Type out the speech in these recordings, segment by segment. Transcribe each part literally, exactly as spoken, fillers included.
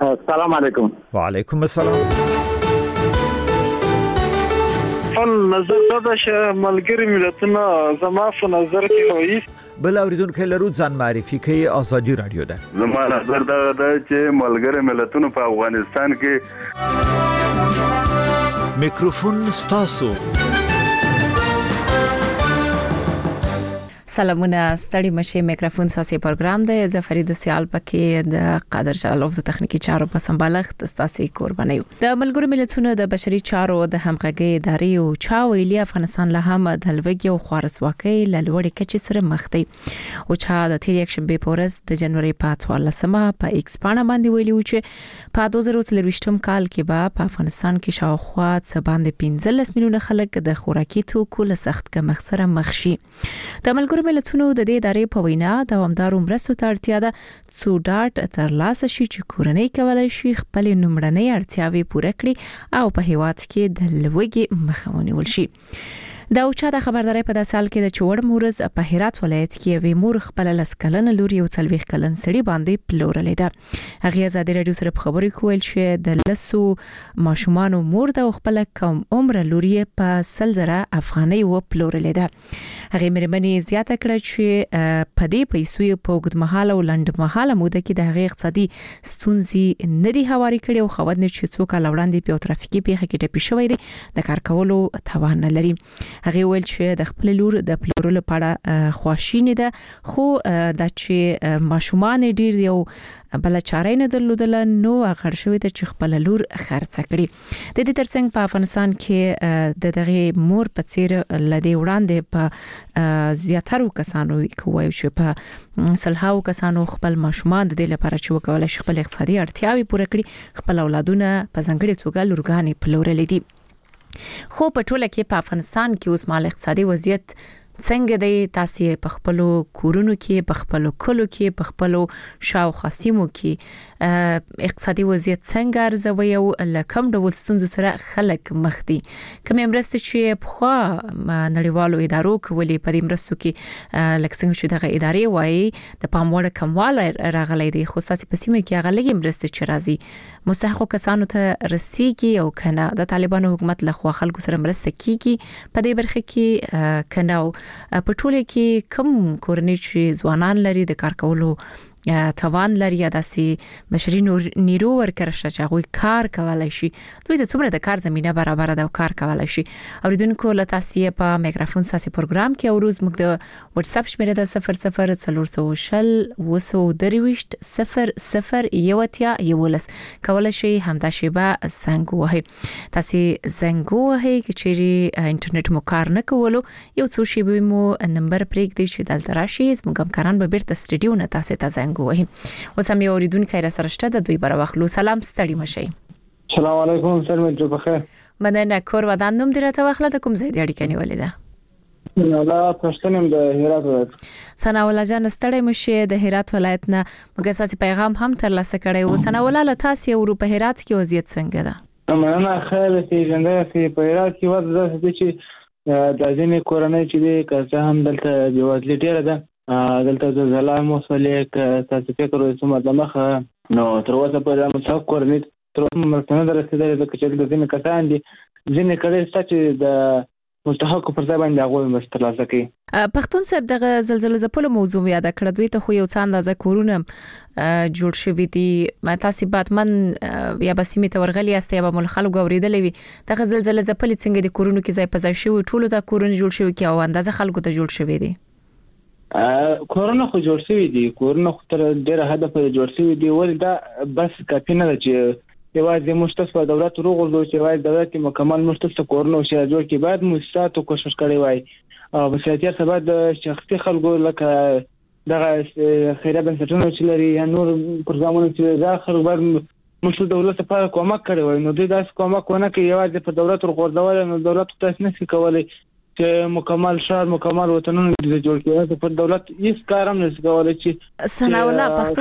السلام علیکم. وعلیکم السلام. فن نظر دا چې ملګری ملتونه زما په نظر کې وایي بل اوریدونکو لرو ځان معرفي کوي ازادي رادیو ده. زما نظر دا ده چې ملګری ملتونه په افغانستان کې میکروفون ستاسو. سلامونه ستړي مشه میکروفون ساسي پروګرام دی زه فرید سیال پکې د قادر جلالوف د تخنیکی چارو په سمبالښت ستاسي قرباني د ملګرو ملتونو د بشري چارو د همغږي ادارې او چا ویلي افغانستان له هم د لوګي او خوارسواکۍ له لوړې کچې سره مخ دی او چا د تیر اکشن به پورس د جنوري په اتلسمه په ایکس پاڼه باندې ویلي و چې په دوه زره څلرويشتم کال کې به په افغانستان کې شاوخوا څه باندې پنځلس میلیونه خلک د خوراکي توکو له سخت کمښت سره مخ شي. د ملګرو ملتونو د دې ادارې په وینا دوامدارو مرستو ته اړتیا ده څو ډاټ ترلاسه شي چې کورنۍ کولای شي خپل نمړنۍ اړتیاوې پوره کړي او په هیواد کې د لوږې مخه ونیول شي. دا اوچا د خبرداري په داسې حال کې د چوړ مورز په هرات ولایت کې وی مور خپل لسکلن لوري او څلويخ کلن سړي باندې پلورلې ده. هغه ازادي رادیو سره په خبري کول چې د لسو ماشومان مور د خپل کم عمر لوري په سلزره افغاني و پلورلې ده. هغه مېرمنې زیاته کړه چې په دې پیسو په وګد محاله او لند محاله موده کې د هغه اقتصادي ستونزې ندي هواري کړي او خو نه چې څوک لاوړاندې په ترافیکي پیښه کې ټپي شوی دی د کار کولو توان نه لري. هغه ویل چې د خپل لور د پلورلو لپاره خواشینی ده خو د چې ماشومان ډیر دی او بل چارې نه درلودل نو غړ شوې ته چې خپل لور خرڅ کړي. د دې ترڅنګ په افغانستان کې د دغه مور په څیر لدی وړاندې په زیاترو کسانو کوي چې په سلهاو کسانو خپل ماشومان د دې لپاره چې وکولای شي خپل اقتصادي اړتیاوې پوره کړي خپل اولادونه په ځنګړي توګه لورګانې پلورلې دي. خو په ټوله کې په افغانستان کې اوس مال اقتصادي وضعیت څنګه دی تاسو په خپل کورونو کې په خپل کلو کې په خپل شاو خاصیمو کې اقتصادي وضعیت څنګه ارزوي او لکم ډول ستونزو سره خلک مخ دي کوم مرسته چې په خوا نړیوالو ادارو کولې په دې مرستو کې لکه څنګه چې دغه ادارې وایي د پاموړ کمواله راغلي دي خو ساسي په سیمه کې هغه لګي مرسته چې راځي مستحق کسانو ته رسیږي او کنه د طالبانو حکومت له خوا خلکو سره مرسته کیږي په دې برخه کې کنه په ټوله کې کم کورنۍ چې ځوانان لري د کار کولو توان لري داسي بشري نیرو ورکړ چې هغه کار کولای شي دوی د څومره د کار زمينه برابر ده او کار کولای شي. اوریدونکو له تاسو په میکروفون ساسي پروګرام کې اوروز موږ د واتس اپ شمیره د صفر صفر څلور سوه شل وسو درويشت صفر صفر یوتیا یولس کولای شي همدا شیبه زنګ وهي تاسو زنګ وهي چې انټرنیټ مو کار نه کولو یو څو شیبه مو نمبر پریک دی چې دلته راشي زموږ کاران به بیرته سټډیو نه تاسو ته زنګ وهي. وسم یو اوریدونکو را سره شته د دوی بر واخلو. سلام ستړي مشي. سلام علیکم سر مې جو بخیر. مننه کور ودان نوم درته واخله د کوم ځای دی اړیکه نیولې ده؟ الله پښتنم د هرات ولایت. سنا ولا جان ستړي مشي د هرات ولایت نه موږ اساسي پیغام هم ترلاسه کړی و. سنا ولا له تاسو یو په هرات کې وضعیت څنګه ده؟ مننه خیر سي ژوند سي په هرات کې وضعیت د چې د ځینې کورنۍ چې د که هم دلته بيوازلې ډیره ده دلته زلزلہ موصله ک تاسو فکر وسو مدمخ نو تر اوسه په مصاب کورنۍ تر اوسه مرسته نه رسیدلې د کچل د ځینې کسان دي ځینې کړي چې د مستحق پر ځای باندې هغه مستلازه کوي. پښتون صاحب دغه زلزلې زپلو موضوع یاد کړ دوی ته خو یو څه اندازه کورونه جوړ شوی دي تاسو باتمن یا بسیمه تورغلی است یا به مل خلکو اوریدلې وي دغه زلزلې زپلې څنګه د کورونو کې ځای په ځای شوی ټولو د کورونو جوړ شوی کې او اندازه خلکو ته جوړ شوی دي کورونه خو جوړ شوی دي کورونه خو تر ډیره هدف جوړ شوی دي ول دا بس کافي نه ده چې یوازې مشترک دولت روغلو چې وای دولت مکمل مشترک کورونه شي جوړ کی بعد مستاتو کوشش کړي وای او بسیاتیا سبا د شخصي خلکو لکه دغه خیره بنسټونو چې لري یا نور پروګرامونه چې داخل بر مشترک دولت لپاره کومک کړي وای نو دوی داس کومک ونه کوي یوازې په دولت ورغورځول نو دولت تاسو نه شي کولای چې مکمل شهر مکمل وطنونه د جوړ کړي په دولت هیڅ کار هم نشي کولای چې سنا الله پښتون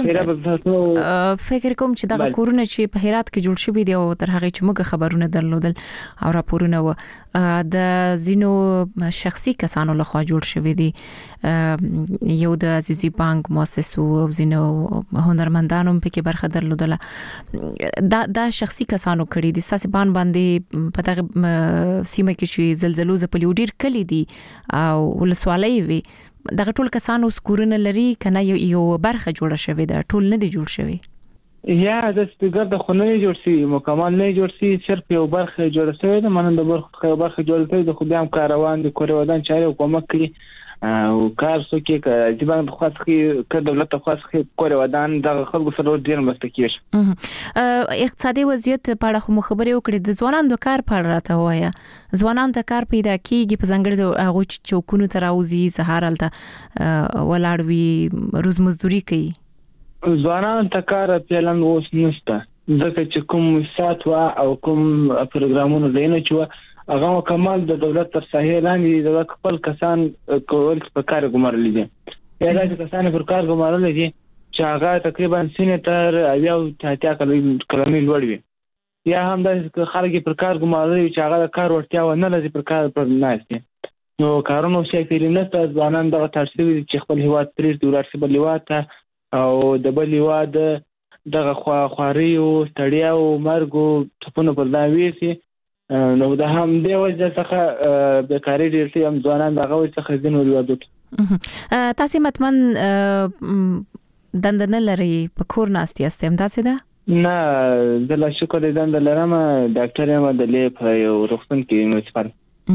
فکر کوم چې دغه کورونه چې په هرات کې جوړ شوی دی او تر هغه چې موږ خبرونه درلودل او راپورونه و د زینو شخصي کسانو لخوا جوړ شوی دی یو د عزیزي بانک مؤسسو او زینو هنرمندانو په کې برخه درلودله دا د شخصي کسانو کړي دي ساسي بان باندې په دغه سیمه کې چې زلزلو زپلی ډیر کلی دي او ولسوالۍ وي دغه ټول کسانو سکورونه لري کنه یو برخه جوړه شوی ده ټول نه دي جوړ شوی یا د سپیکر د خونه جوړ شي مکمل نه جوړ شي صرف یو برخه جوړ شوی ده مننه د برخه برخه جوړ شوی د خو بیا هم کاروان د کوري ودان چاري حکومت کړي او کار څه کې چې باندې خاصه کې دولت خاصه کوري ودان د خلکو سره ډیر مستکیږي اقتصادي وضعیت په اړه خو خبرې وکړې د ځوانانو د کار په اړه راته وایا ځوانان ته کار پیدا کیږي په ځنګړي هغه چوکونو ته راوځي سهارلته ولاړ وي روز مزدوري کوي ځوانان ته کار پلان اوس نشته ځکه چې کوم سات وا او کوم پروګرامونه دینه چې هغه مکمل د دولت تر ساحې لاندې د خپل کسان کول په کار ګمارل دي یا د کسان پر کار ګمارل دي چې هغه تقریبا سینټر او تاتیا کلمې لوړ وي یا هم د خلک پر کار ګمارل چې هغه کار ورتیا و نه لري پر کار پر ناشته نو کارونو شي پیرینه ته ځوانان دغه ترسوي چې خپل هیواد پرې دولت څخه بل هیواد ته او د بل هیواد دغه خوا خواري او ستړیا او مرګ ټپونه پر دا ویسي نو د هم دی وجه څخه بیکاری ډیر شي هم ځوانان دغه وجه څخه ځین وريادو تاسو متمن دندنه لري په کور ناستي استم تاسو ده نه د لا شکر دند لرم ډاکټر یم د لې په یو روغتون کې مونسپال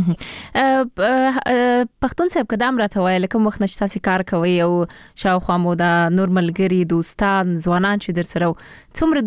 پښتون صاحب قدم راته وای لکه مخ نشتا سي کار کوي او شاوخوا مو دا نورمال ګری دوستان ځوانان چې در سره څومره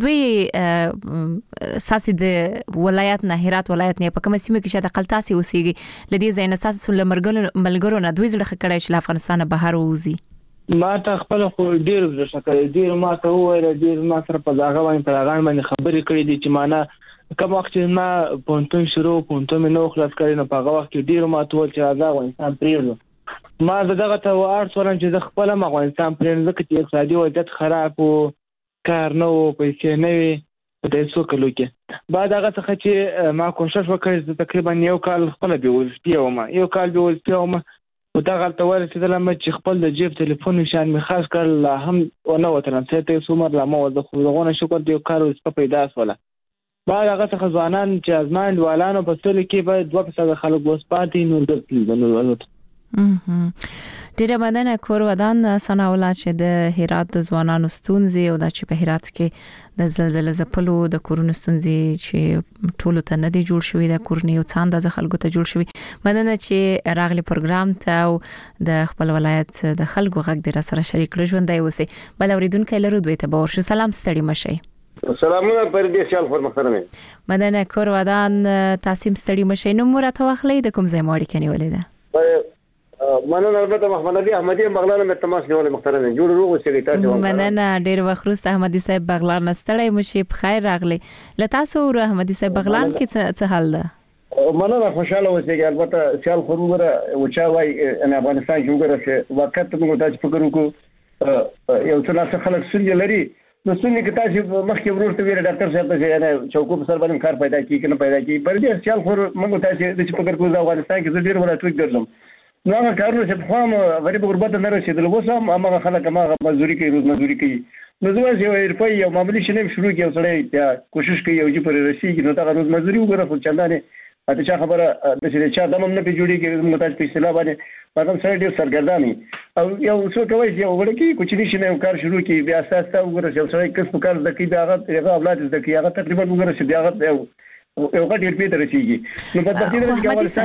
دوی ساسي د ولایت نه هرات ولایت نه په کومه سیمه کې شاته قلتاسي اوسېږي لدی زین اساس لمرګل ملګرو نه دوی زړه کړای چې افغانستان بهر وځي ما ته خپل خو ډیر ځکه ډیر ما ته وایره ډیر ما سره په ځاګه باندې په هغه باندې خبرې کړې دي چې معنا کوم وخت چې ما پونتون شروع پونتون نو خلاص کړی نو په هغه وخت کې ډیر ما ته چې آزاد افغانستان پریږدو ما دغه ته وارث ورن چې د خپل افغانستان پرېږدم ځکه چې اقتصادي وضعیت خراب او کار نه او پیسې نه وي په دې څو کلو کې بعد هغه څخه چې ما کوشش وکړ تقریبا یو کال خپل به وځي ما یو کال به وځي ما او دا غلطه وره چې لمه چې خپل د جیب ټلیفون نشان می خاص کړل هم ونه وترم ته څومره لا مو د خلغونه شکر دی کار اوس په پیدا ولا بعد هغه څخه ځوانان چې ازمان والانو په ټول کې به دوه په خلک وس پاتې نور د نور ډیره مننه کور ودان سنا ولا چې د هرات د ځوانانو ستونزې او د چې په هرات کې د زلزلې زپلو د کورونو ستونزې چې ټول ته نه دی جوړ شوی د کورنۍ او څاند د خلکو ته جوړ شوی مننه چې راغلي پروګرام ته او د خپل ولایت د خلکو غږ در سره شریک کړو ژوندۍ اوسئ بل اوریدونکو لرو دوی ته باور شو سلام ستړي مشي سلامونه پر دې سیال خور محترمه مدنه کور ودان تاسیم ستړي مشي نو مرته واخلې د کوم ځای ماړی کني ولې ده مننه البته محمد علي احمدي بغلان مې تماس نیولې محترمه جوړ روغ اوسې تاسو مننه ډېر وخت وروسته احمدي صاحب بغلان ستړي مشي په خیر راغلي لته سو احمدي صاحب بغلان کې څه حال ده مننه خوشاله اوسې البته سیال خور وره او چا وای ان افغانستان جوړه چې وخت موږ تاسو فکر وکړو یو څه څه خلک سړي لري نو څنګه کې تاسو مخکې ورته ویل ډاکټر صاحب ته چې چوکو په سر باندې کار پیدا کی کنه پیدا کی پر دې سیال خور موږ تاسو د فکر کوو د افغانستان کې ډیر ولا ټوک ګرځم نو هغه کارونه چې په خام غریب غربت نه رسیدل وسه هغه خلک هغه مزدوري کوي روز مزدوري کوي نو زما یو روپۍ یو معمولی شنه شروع کیو سره کوشش کوي یو چې پر رسیدي نو دا روز مزدوري وګوره خو چندانه اته چا خبره د چې چا دمم نه پیجوړي کې متاج په اصطلاح باندې پاتم سره ډیر سرګرداني او یو څه کوي چې وګړي کوچ نشي نه کار شروع کی بیا اساس ته وګوره چې سره کس په کار د کې دا هغه اولاد د کې هغه تقریبا وګوره چې بیا هغه یو غټ پیټ رسیږي نو په ترتیب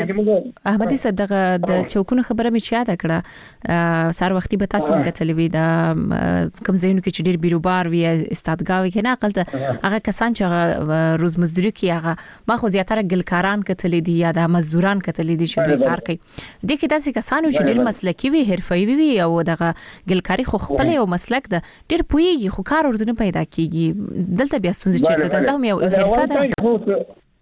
کې احمدي صدقه د چوکونو خبره مې یاد کړه سار وختي به تاسو کتلې وی دا کوم ځایونو کې چې ډیر بیروبار وی استادګاوي کې نه عقلته هغه کسان چې روز مزدوري کوي هغه ما خو زیاتره ګلکاران کتلې دي یا د مزدوران کتلې دي چې دوی کار کوي د کې داسې کسانو چې ډیر مسلکي وي حرفوي وي او دغه ګلکاري خو خپل یو مسلک ده ډیر پويږي خو کار ورته پیدا کیږي دلته بیا ستونزې چې دا هم یو حرفه ده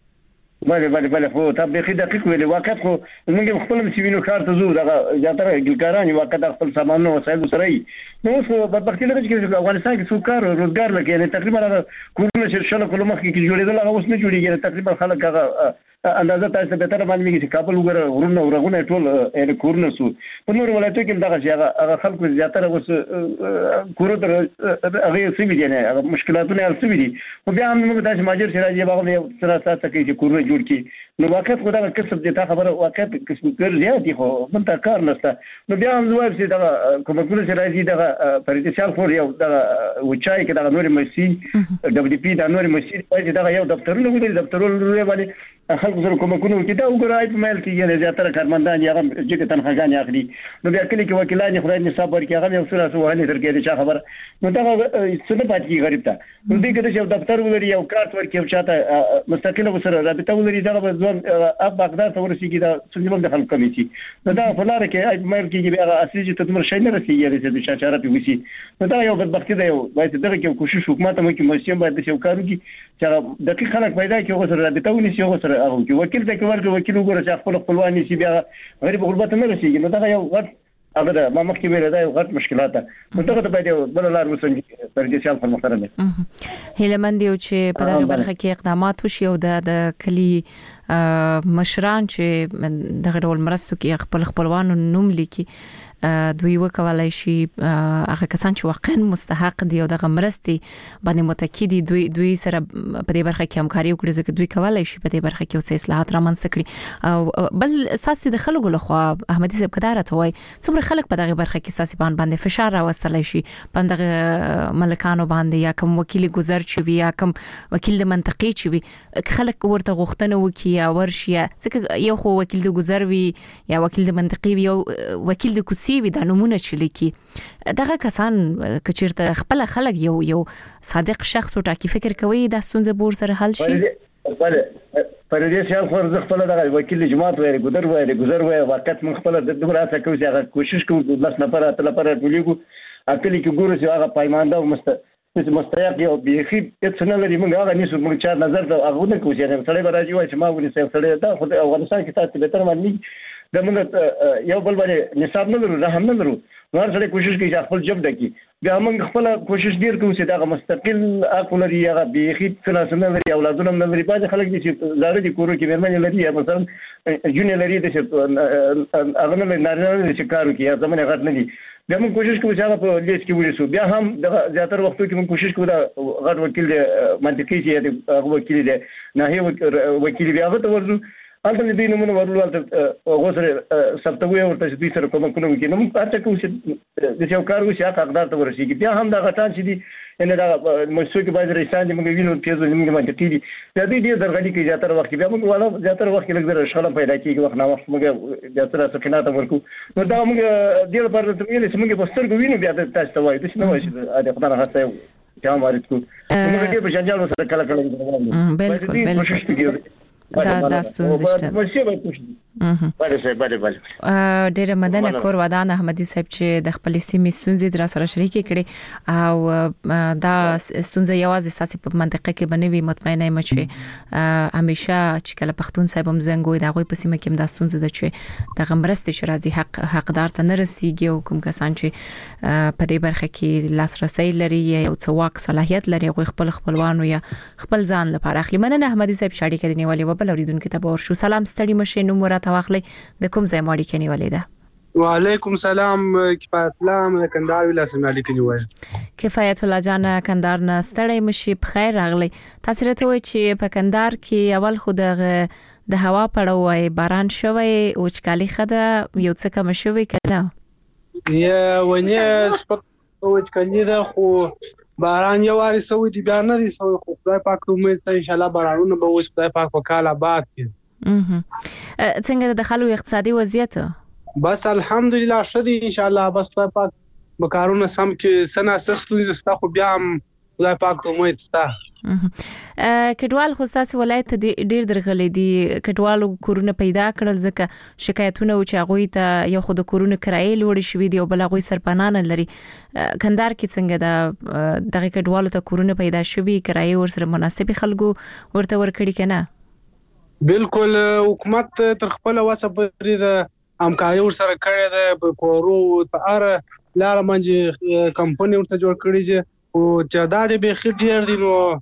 بله بله بله خو تطبیقي دقیق ویلي واقعیت خو موږ خپل مسیوینو کار ته زو دغه زیاتره ګلکاران واقعیت خپل سامان او وسایل سره نو اوس بدبختي لري چې افغانستان کې څو کار روزګار لکه تقریبا کورونه چې شل کلو مخکې جوړېدل هغه اوس نه جوړیږي تقریبا خلک هغه اندازه تاسو به تر باندې چې کابل وګره ورونه ورغونه ټول ان کورونه سو په نور ولایتو کې دغه چې هغه خلکو زیاتره اوس کورو تر هغه سمې دي نه مشکلاتونه هر سمې دي خو بیا هم موږ تاسو ماجر چې راځي باغ یو سره تاسو کې چې کورونه جوړ کړي نو واقعیت خو دا کسب دي تا خبره واقعیت کسب کړ زیات دي خو من تا کار نشته نو بیا هم زوال چې دا کومه کله چې راځي دا پرېټیشال خو یو دا وچای کې دا نور مسی دبليو پی دا نور مسی چې دا یو دفترونه وګړي دفترونه باندې خلک سره کومه کونو کې دا وګورای په مېل کې یې زیاتره کارمندان یې هغه چې تنخواګان اخلي نو بیا کله کې وکیلان خدای نصاب ورکړي هغه یو سره سو هني ترکه دي خبر نو دا څه پات کې غریب ته نو دې کې چې دفتر ولري یو کارت ورکړي او چاته مستقله سره رابطه ولري دا به ځوان اب بغداد ته ورسیږي دا څنګه د خلک کمیټي نو دا فلاره کې ای مېل کې بیا اصلي چې تدمر شي نه رسیږي چې د چاره په وسی نو دا یو بدبختی دی باید دغه کې کوشش حکومت مو کې مسیم باید د یو کارو کې چې دقیق خلک پیدا کې هغه سره رابطه ونیسي هغه سره هغه کې وکیل ته کې ورکړي وکیل وګوره چې خپل خپلوانی شي بیا غریب غربت نه رسیږي نو دا یو غټ هغه دا ما مخکې ویل دا یو غټ مشکلات ده نو دا باید بل لار وسنجي پرېږدي په محترمه هیلمند یو چې په دغه برخه کې اقدامات وشي او د کلی مشران چې دغه ډول مرستو کې خپل خپلوانو نوم لیکي دوی وکولای شي هغه کسان چې واقعا مستحق دي او دغه مرستي باندې متکی دي دوی دوی سره په دې برخه کې همکاري وکړي ځکه دوی کولای شي په دې برخه کې اوس اصلاحات رامنځته کړي او بل اساسي د خلکو لخوا احمدي صاحب کدار ته وای څومره خلک په دغه برخه کې اساسي باندې فشار راوستلای شي په دغه ملکانو باندې یا کوم وکیل گذر چوي یا کوم وکیل منطقي چوي خلک ورته غوښتنه وکي یا ورشي ځکه یو خو وکیل د گذر وي یا وکیل د منطقي وي او وکیل د سی وی د نمونه چلیکي دغه کسان کچیرته خپل خلک یو یو صادق شخص او ټاکی فکر کوي د ستونزې بور سره حل شي بله پر دې چې خو زه خپل دغه وکیل جماعت وایي ګذر وایي ګذر وایي واقعیت من خپل د دغه راځه کوي چې هغه کوشش کوي بس نه پر اتل پر ټولېګو اکلی کې ګورو چې هغه پایمانده او مست چې مستحق یو بيخي هیڅ نه لري موږ هغه نیسو موږ چار نظر ته هغه نه کوي چې سړی راځي وایي چې ما ونی سړی دا خو افغانستان کې تاسو به تر باندې د موږ یو بل باندې نصاب نه لرو رحم نه لرو نور سره کوشش کوي چې خپل جب دکی بیا موږ خپل کوشش ډیر کوو چې دا مستقل اقل لري هغه بيخي څه نه لري اولادونه نه لري باندې خلک دي چې زاره دي کورو کې ورمنه لري مثلا جون لري چې هغه نه نارینه چې کارو کوي زمونه غټ نه دي بیا موږ کوشش کوو چې هغه په لیست کې ونیسو بیا هم د زیاتره وختو کې موږ کوشش کوو دا غټ وکیل منطقي چې هغه وکیل دی نه هي وکیل بیا هغه ته ورزو البته دې نمونه ورلو البته غوسره سپتوي ورته چې دې سره کوم کوم کې نو موږ اته کوو چې د یو کار وشي هغه حقدار ته ورسیږي بیا هم دا غټان چې دي ان دا مسوي کې باید رئیسان دې موږ وینو پیزو موږ باندې تیری دا دې دې درغلي کې زیاتره وخت بیا موږ والا زیاتره وخت لږ زره شغله پیدا کیږي وخت نه وخت موږ زیاتره سکینات ورکو نو دا موږ دې لپاره ته ویل چې موږ په سترګو وینو بیا تاسو ته وایي چې نو وایي چې خدای راځي چې امر کو موږ دې په جنجال سره کله کله بالکل بالکل دا دا ستونزه شته بله بله بله ډېر مننه کور ودان احمدي صاحب چې د خپل سیمې ستونزې در سره شریک کړي او دا ستونزه یوازې ساسي په منطقه کې بنوي مطمئنه یم چې همیشه چې کله پښتون صاحب هم زنګوي دا غوي په سیمه کې دا ستونزه ده چې د غمرستي شرازي حق حقدار ته نه رسیږي او کوم کسان چې په دې برخه کې لاسرسي لري یا څواک صلاحيت لري غوي خپل خپلوانو یا خپل ځان لپاره اخلي مننه احمدي صاحب شاړي کې نیولې بل اوریدونکو ته باور شو سلام ستړي مشه نو مرته واخلي د کوم ځای ماړي کې نیولې ده وعلیکم سلام کفایت الله من کندهار ولایت مالی کې نیولې کفایت الله جان کندهار نه ستړي مشه په خیر راغلي تاسو راته وای چې په کندهار کې اول خو د د هوا پړوي باران شوی او چکالي خده یو څه کم شوی کړه یا ونی سپک او چکالي ده خو باران یو واري سوي دي بیا نه دي سوي خو خدای پاک ته امید ته ان شاء الله بارانونه به اوس خدای پاک وکاله آباد کړي اها څنګه د خلکو اقتصادي وضعیت بس الحمدلله شدي ان شاء الله بس خدای پاک بکارونه سم کې سنا سختو زستا خو بیا خدای پاک ته امید ستا کډوال خو تاسو ولایت ډیر درغلي دي کډوالو کورونه پیدا کړل ځکه شکایتونه او چاغوي ته یو خود کورونه کرایې لوړ شوې دي او بل غوي سرپنان لري کندهار کې څنګه دا دغه کډوالو ته کورونه پیدا شوي کرایې ورسره مناسب خلکو ورته ورکړي کنه بالکل حکومت تر خپل واسه پرې د همکاري ورسره کړې ده په کورو په اړه لار منځ کمپنی ورته جوړ کړی چې او چې دا دې به خیر ډیر دي نو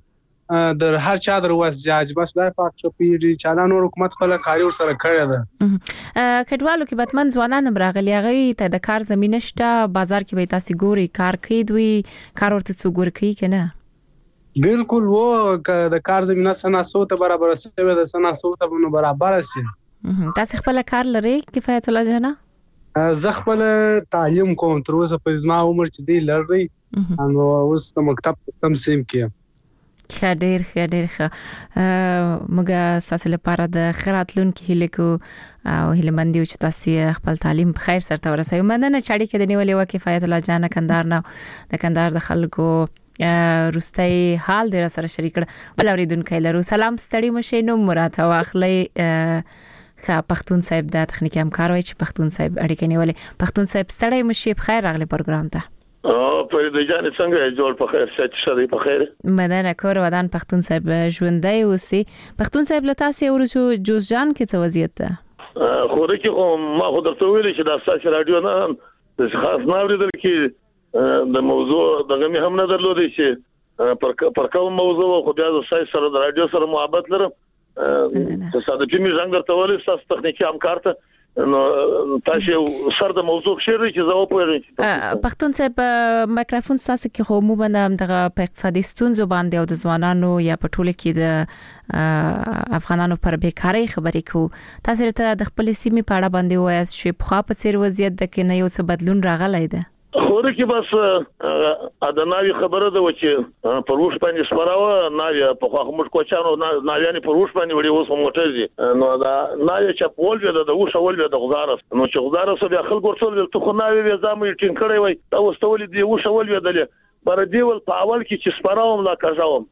د هر چا در وس جاج بس خدای پاک شو پیږي چې دا نور حکومت خپل کاری ور سره کړی ده. کډوالو کې بتمن ځوانان راغلي هغه ته د کار زمينه شته بازار کې به تاسو ګوري کار کوي دوی کار ورته څو ګور کوي کنه. بالکل وو د کار زمينه سنا سوته برابر سوي د سنا سوته بنو برابر سي. تاسو خپل کار لري کفایت الله جنا؟ زه خپل تعلیم کوم تر اوسه په زما عمر چې دی لري نو اوس د مکتب سم سیم کې خډیر خډیر خ مګه ساسه لپاره د خیراتلون کې هلیکو او هلمندي چې تاسو خپل تعلیم په خیر سره ورسوي مننه چاړي کې د نیولې وکي کفایت الله جان کندهار نه د کندهار د خلکو روستي حال در سره شریک کړ بل اوریدونکو لرو سلام ستړي مشینو مراد واخلي خا پښتون صاحب د تخنیکی همکار وای چې پښتون صاحب اړیکې نیولې پښتون صاحب ستړي مشي په خیر راغلي پروګرام ته. او په دې ځان څنګه جوړ په خیر چې شې په خیر مدانه کور ودان پښتون صاحب ژوندۍ اوسي پښتون صاحب لته سي ورسو جوز جان کې څه وضعیت ده خو رکه ما خو درته ویل چې د اساس رادیو نه د خاص ناوریدل کې د موضوع دغه مې هم نه درلودي چې پر پر کوم موضوع خو بیا د سای سره د رادیو سره محبت لرم تصادفي مې څنګه درته ویل تاسو تخنیکی همکار ته نو تاسو سر د موضوع شری چې زه وپوهیږم پښتون صاحب مایکروفون تاسو کې خو مو باندې دغه په اقتصادي ستونزو باندې او د ځوانانو یا په ټوله کې د افغانانو پر بیکاری خبرې کو تاسو ته د خپل سیمې په اړه باندې وایي چې په خاطر څیر وضعیت د کې نه یو څه بدلون راغلی دی خو کې بس ادناوی خبره ده چې پروش باندې سپراوه نه په خو موږ کوچانو نه یعنی پروش باندې وړي اوس موټر دي نو دا نه چې پول وی د او شول وی د غزارس نو چې غزارس بیا خلک ورسول ته خو نه وی زامې ټینګ کړی وای دا وستول دي او شول وی دله بر دیول په اول کې چې سپراوم لا کاژوم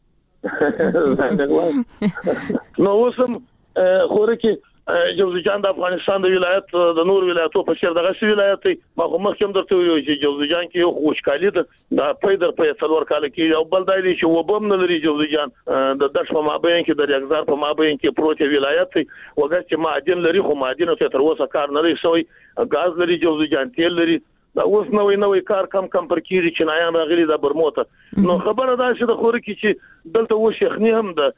نو اوسم خو کې جوزجان د افغانستان د ولایت د نور ولایتو په شر دغه سی ولایت ما کوم کوم درته ویل چې جوزجان کې یو خوشکالي ده د پیدر په څلور کال کې یو بل دایلی چې وبم نه لري جوزجان د دښ په مابین کې د یګزار په مابین کې پروت ولایت وګړي چې معدن لري خو معدن ته تر اوسه کار نه لري سوی غاز لري جوزجان تیل لري دا اوس نوې نوې کار کم کم پر کیږي چې نایان راغلي د برموته نو خبره ده چې د خور کې چې دلته و شیخنی هم د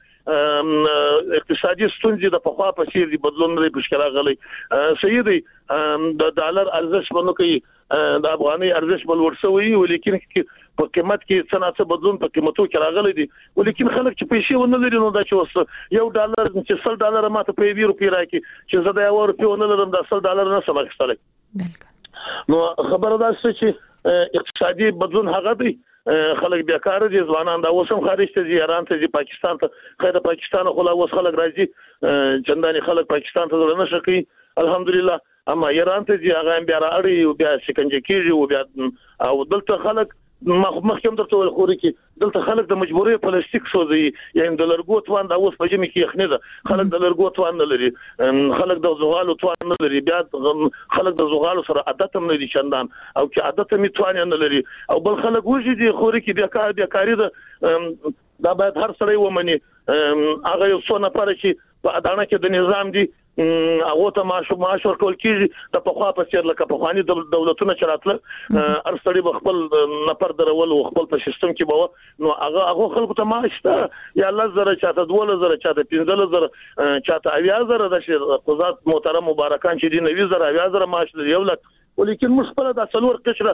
اقتصادي ستونزې د پخوا په څیر دي بدلون لري مشکل غلي سیدي د ډالر ارزش باندې کوي د افغاني ارزش بل ورسوي ولیکن په قیمت کې څنګه بدلون په قیمتو کې راغلي دي ولیکن خلک چې پیسې ونه لري نو دا چې یو ډالر چې سل ډالر ماته په یو روپی راکې چې زه دا یو روپی ونه لرم دا سل ډالر نه سم اخستلای نو خبره ده چې اقتصادي بدلون هغه دی خلک بیکاره دي ځوانان دا اوسم خارج ته دي ایران ته دي پاکستان ته خیر پاکستان خو لا اوس خلک راځي چنداني خلک پاکستان ته ځل نه شي الحمدلله اما ایران ته دي هغه بیا راړي او بیا شکنجه کیږي او بیا او دلته خلک مخکې درته ویل خوري کې دلته خلک د مجبوري پلاستیک سوزي یعنی د لرګو توان دا اوس په جمی کې یخنه ده خلک د لرګو توان نه لري خلک د زغالو توان نه لري بیا خلک د زغالو سره عادت هم نه دي چندان او چې عادت می توان نه لري او بل خلک وږي دي خوري کې بیا کار بیا کاری ده دا باید هر سړی ومني هغه یو څو نفر چې په اډانه کې د نظام دي هغه ته معاش معاش ورکول کیږي د پخوا په څیر لکه په خواني دولتونو چراتله ارستړي خپل نفر درول او خپل په سیستم کې بو نو هغه هغه خلکو ته معاش ته یا لزر چاته دوله زره چاته پنځله زره چاته اویا زره د قضات محترم مبارکان چې دی نوي زره اویا زره معاش لري یو لک ولیکن مشکله د څلور قشره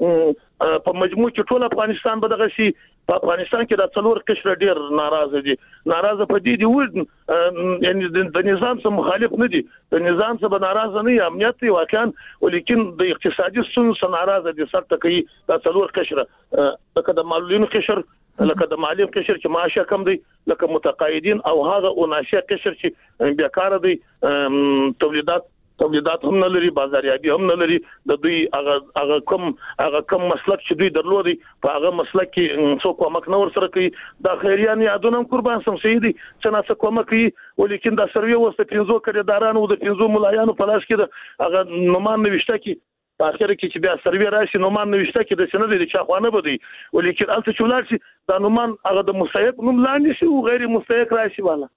په مجموع کې ټول افغانستان به دغه شي په افغانستان کې د څلور قشره ډیر ناراضه دي ناراضه په دې دي و یعنی د نظام سره مخالف نه دي د نظام سره ناراضه نه امنیت دی واقعا ولیکن د اقتصادي ستونزو سره ناراضه دي سر ته کوي د څلور قشره لکه د معلولینو قشر لکه د معلم قشر چې معاش کم دی لکه متقاعدین او هغه او ناشئ قشر چې بیکاره دي تولیدات تولیدات هم نه لري بازاریابي هم نه لري د دوی هغه هغه کم هغه کم مسلک چې دوی درلودي په هغه مسلک کې څوک کومک نه ورسره کوي د خیریان یادونه قربان سم سیدي څنګه څه کومک کوي ولیکن د سروي وسته پنځو کړي دارانو د پنځو ملایانو په لاس کې هغه نومان نوښته کې په اخر کې چې بیا سروي راشي نومان نوښته کې د سند دي چې خوانه بده ولیکن الته چولار شي دا نومان هغه د مستحق نوم لاندې شي او غیر مستحق راشي والا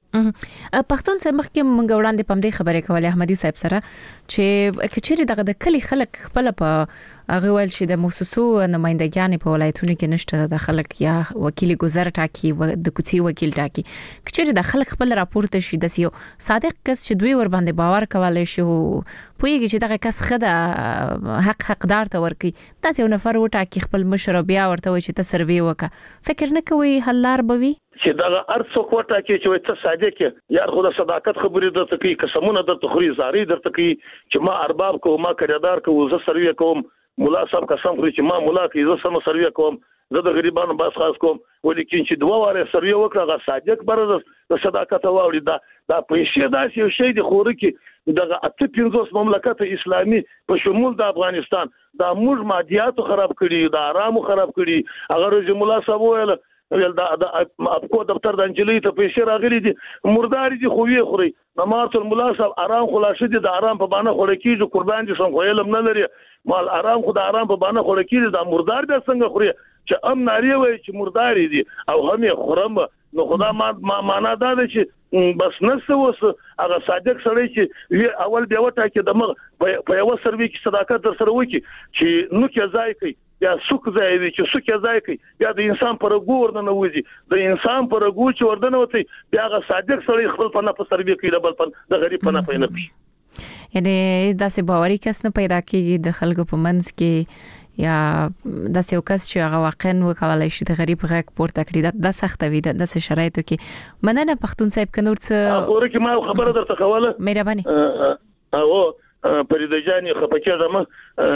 پښتون څخه مخکې مونږ وړاندې پم دې خبرې کولې احمدي صاحب سره چې کچېری دغه د کلی خلک خپل په هغه ول چې د موسسو نمائندګان په ولایتونو کې نشته د خلک یا وکیل گذر ټاکي د کوڅې وکیل ټاکي کچېره د خلک خپل راپورته شي د یو صادق کس چې دوی ور باندې باور کولای شي پوهیږي چې دغه کس خده حق حقدار ته ورکی تاسو یو نفر وټاکي خپل مشر بیا ورته وي چې ته سروي وکړه فکر نه کوي حلار بوي چې دا ارڅ کوټه کې چې ته صادق یار خو د صداقت خبرې درته کوي قسمونه درته خوري زاري درته کوي چې ما ارباب کو ما کړهدار کو زه سروي کوم مولا صاحب قسم خوري چې ما مولا کې زه سم سروي کوم زه د غریبانو باس خاص کوم ولیکن چې دوه واره سروي وکړه غا صادق بر د صداقت واوري دا دا پیسې دا یو شی دی خوري کې دغه اته پنځوس مملکت اسلامي په شمول د افغانستان دا موږ مادیاتو خراب کړي دا آرامو خراب کړي هغه رج مولا صاحب ویل ویل دا د اپکو دفتر د انجلۍ ته پیسې راغلي دي مرداري دي خو یې خوري نمارت الملا صاحب آرام خلاص دي د آرام په باندې خور کېږي قربان دي څنګه علم نه لري مال آرام خو د آرام په باندې خور کېږي دا مردار دي څنګه خوري چې ام ناری وای چې مرداري دي او هم خورم نو خدا ما معنا دا ده چې بس نسه وس هغه صادق سره چې اول بیا وټا کې د مغ په یو سروي کې صداقت در سره وکي چې نو کې ځای کوي یا سوک ځای وي چې سوک ځای کوي یا د انسان پر ګور نه نوځي د انسان پر ګور چې وردن وتی بیا هغه صادق سره خپل په نه په سروي کې د بل په د غریب په نه پېنه پی یعنی دا سه باوري کس نه پیدا کیږي د خلکو په منځ کې یا د یو کس چې هغه واقعا وکولای شي د غریب غږ پورته کړي د سخت وي د شرایطو کې مننه پښتون صاحب کنور څه اوري کې ما خبره درته کوله مهرباني او پرې د جاني خپکه زما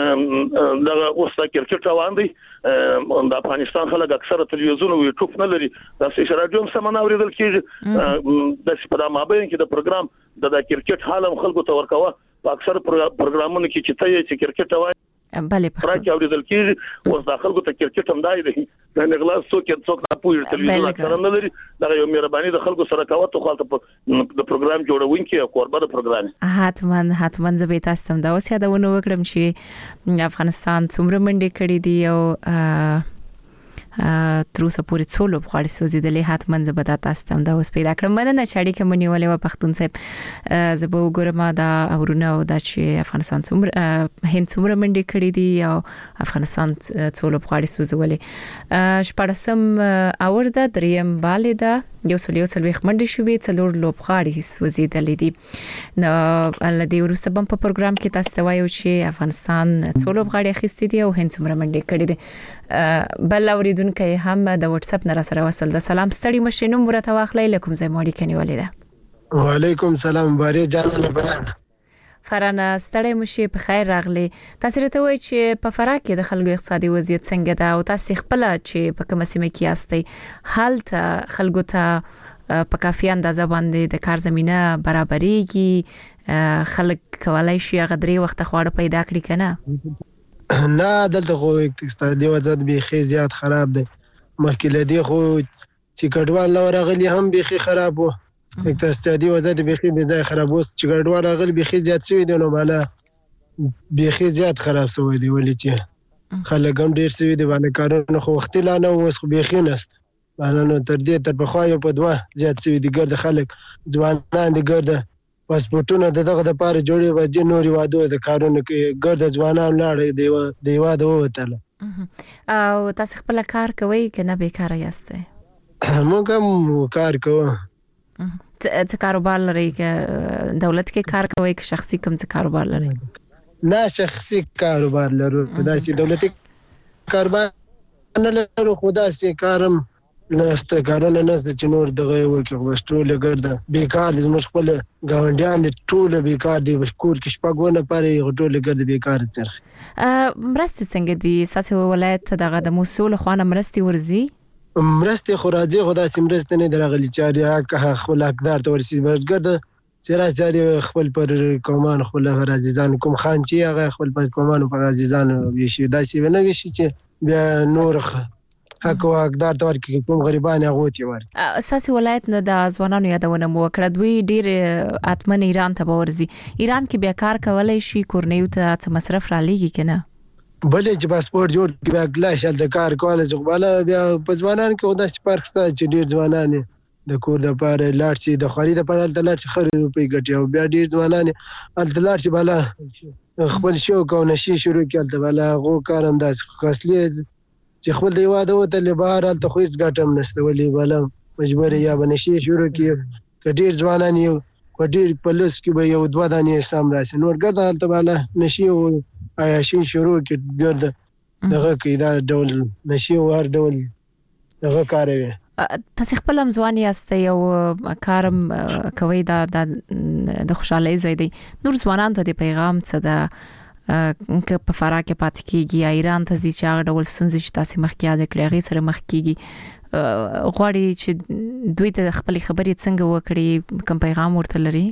دغه اوسه کرکټ روان دي د افغانستان خلک اکثره تلویزیون او یوټیوب نه لري د سې رادیو هم سمونه اوریدل کیږي د سپدا مابین کې د پروګرام د کرکټ حالم خلکو ته ورکوه په اکثر پروګرامونو کې چې ته چې کرکټ وایي بله پښتو راځي اوریدل کیږي او داخلو ته کرکټ هم دای دی نه غلاس څوک څوک نه پوهیږي تلویزیون اکثر نه لري دا یو مهرباني د خلکو سره کاوه ته خپل د پروګرام جوړونکي او قربانه د پروګرام حتما حتما زه به تاسو ته دا اوس یادونه وکړم چې افغانستان څومره منډي کړې دي او تر اوسه پورې څولو بخاري سوزیدلې حتما زه به تاسو ته دا اوس پیدا کړم مننه چې اړیکه مونږ ولې و پښتون صاحب زه به وګورم دا اورونه او دا چې افغانستان څومره هند څومره منډي کړې دي او افغانستان څولو بخاري سوزولې شپږم اور دا دریم باندې دا یو سل یو سلويخ منډي شوې څلور لوبغاړي سوزیدلې دي نو الدی ورسته په پروګرام کې تاسو ته وایو چې افغانستان څولو لوبغاړي اخیستي دي او هند څومره منډي کړې دي بل اوریدونکو هم د واتس اپ نه سره وصل د سلام ستړي مشینو مرته واخلې لکم زې ماړي کني ولیدا وعلیکم سلام باري جانانه بران فرانه ستړي مشي په خیر راغلي تاسو ته وایي چې په فراه کې د خلکو اقتصادي وضعیت څنګه ده او تاسو خپل چې په کومه سیمه کې یاستئ حالت خلکو ته په کافي اندازه باندې د کار زمينه برابرېږي خلک کولای شي غدري وخت خواړه پیدا کړي کنه نه دلته خو اقتصادي وضعیت به زیات خراب دی مخکې لدی خو چې کډوال نو راغلي هم به خراب وو اقتصادي وضعیت به به ځای خراب وو چې کډوال راغلي به زیات شوی دی نو بالا به زیات خراب شوی دی ولې چې خلک هم ډیر شوی دی باندې کارونه خو وخت لا نه اوس خو به خینست بالا نو تر دې تر بخوا یو په دوه زیات شوی دی ګرد خلک ځوانان دي ګرد پاسپورتونه دغه د پاره جوړي وځي نوري وادو د کارونه کې ګرد ځوانان لاړ دی دی واده وته او تاسو خپل کار کوي کنه بیکار یاست موږ هم کار کوو څه کاروبار لري کې دولت کې کار کوي که شخصي کوم څه کاروبار لري نه شخصي کاروبار لرو خدای دولتي کاروبار نه لرو خدای سي کارم نسته کارونه نسته چې نور دغه وکړو وشټول ګرځه بیکار دي زموږ خپل غونډیان دي ټول بیکار دي کور کې شپږونه پاره ټول ګرځي بیکار څرخ مرسته څنګه دي ساسي ولایت دغه د مسول خوانه مرستي ورزي مرسته خو راځي خدای سي مرسته نه درغلي چاري حق خپل حقدار ته ورسي ورګرده چیرې چاري خپل پر کومان خپل عزیزان کوم خان چې هغه خپل پر کومان پر عزیزان وشي داسې نه وشي چې بیا نور حق او حقدار تور کې کوم غریبان غوتي ور اساسي ولایت نه د ځوانانو یادونه مو کړه دوی ډیر اتمن ایران ته ورزي ایران کې بیا کار کولای شي کورنیو ته څه مصرف را لېږي کنه بلې چې پاسپورت جوړ بیا ګلاش د کار کولای ځغواله بیا په ځوانان کې خدای سپارک ستا چې ډیر ځوانان د کور د پاره لاړ شي د خرید په اړه لاړ شي خرید روپی ګټي او بیا ډیر ځوانان ال لاړ شي بالا خپل شوق او نشي شروع کړل بل هغه کار انداز خاصلی چې خپل دی واده وته له بهر حالت خو هیڅ ګټم نشته ولې بل مجبور یا بنشي شروع کړي کډیر ځوانان یو کډیر پلس کې به یو دوه دانې سم راشي نور ګرځه حالت بل نشي او عیاشي شروع کړي ګرځه دغه کې دا ډول نشي ور ډول دغه کار وي تاسو خپل هم ځوان یاست یو کارم کوي دا د خوشحالي زیدي نور ځوانان ته د پیغام څه ده که په فرا کې پات کیږي ایران ته ځي چې هغه ډول سنځي چې تاسو مخ کې یاد کړی غي سره مخ کیږي غواړي چې دوی ته خپل خبرې څنګه وکړي کوم پیغام ورته لري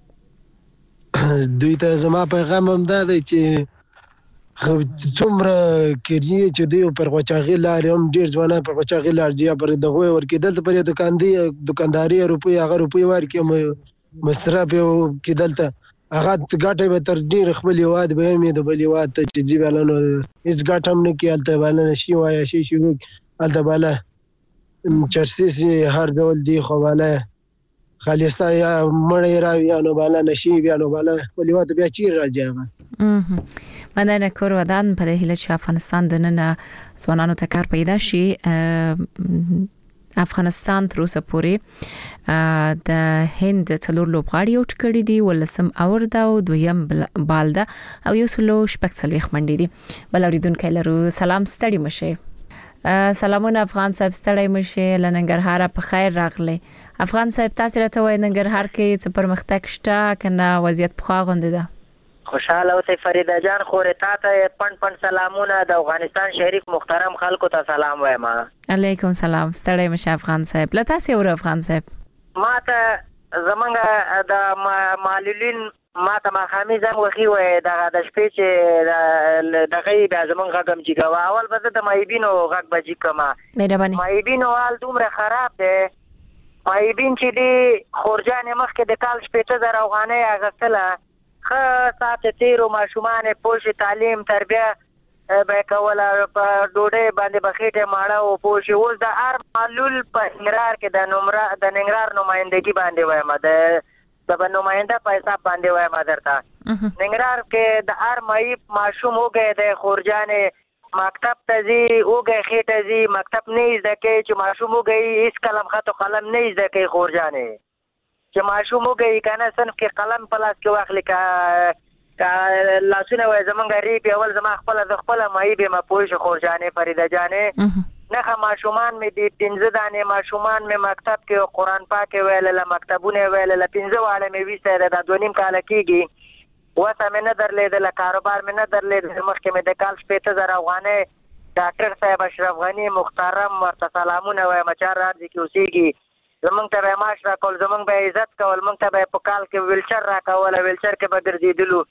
دوی ته زما پیغام هم دا دی چې خو څومره کېږي چې دوی پر غوچاغي لارې هم ډیر ځوانان پر غوچاغي لار دی پر دغه ورکېدل پر دکان دی دکانداري روپي هغه روپي ورکې مصرف کېدل ته هغه ګټه به تر ډیر خپل یواد به مې د بل یواد ته چې جی بلانو هیڅ ګټه هم نه کېالته بلنه شي وای شي شروع الته بالا چرسي هر ډول دی خو بالا خالصا یا مړی را ویانو بالا نشي ویانو بالا ولې بیا چیر راځي مننه کور ودان په هیله چې افغانستان د نن ځوانانو ته کار پیدا شي افغانستان تر اوسه پورې د هند څلور لوبغاړي او ټکړې دي ولسم اور دا او دویم بالدا او یو سلو شپږ څلويخ منډي دي بل اوریدونکو لرو سلام ستړي مشه سلامونه افغان صاحب ستړي مشه لننګرهار په خیر راغلي افغان صاحب تاسو راته وای ننګرهار کې څه پرمختګ شته کنه وضعیت په خوا غونډه ده خوشاله اوسئ فریده جان خورې تا ته پن پن سلامونه د افغانستان شریف محترم خلکو ته سلام وایم علیکم سلام ستړي مشه افغان صاحب لته سي اور افغان صاحب ما ته زمونږ د معلولین ما ته ما خمیزم وخی وای د د شپې چې د غي د زمونږ غږم چې غوا اول به د مایبینو غږ بجی کما مهرباني مایبینو حال دومره خراب دی مایبین چې دی خورجان مخکې د کال شپې ته روغانه اغستله خه ساته تیرو ماشومان پوش تعلیم تربیه به کوله په ډوډۍ باندې بخیټه ماړه او پوش اوس د ار معلول په ننګرهار کې د نمبر د ننګرهار نمائندګي باندې وایم د د نمائنده په حساب باندې وایم درته ننګرهار کې د ار مې ماشوم وګه د خورجانې مکتب ته زی وګه خېټه زی مکتب نه زده کې چې ماشوم وګه هیڅ کلم خط قلم نه زده کې خورجانې چې ماشوم وګي کنه صنف کې قلم پلاس کې واخلي کا لاسونه وای زمونږ ری په اول زما خپل د خپل مې به ما پوښ خورجانې فریده جانې نه ماشومان مې دي پنځه دانې ماشومان مې مکتب کې قرآن پاک ویل له مکتبونه ویل له پنځه واړه مې وسته د دوه نیم کال کېږي وته مې نه درلېد له کاروبار مې نه درلېد مخکې مې د کال شپږ زره افغانۍ ډاکټر صاحب اشرف غنی محترم ورته سلامونه وایم چار راځي کې اوسېږي زمونږ ته به معاش راکول زمونږ به عزت کول مونږ ته به په کال کې ویلچر راکول ویلچر کې به ګرځېدلو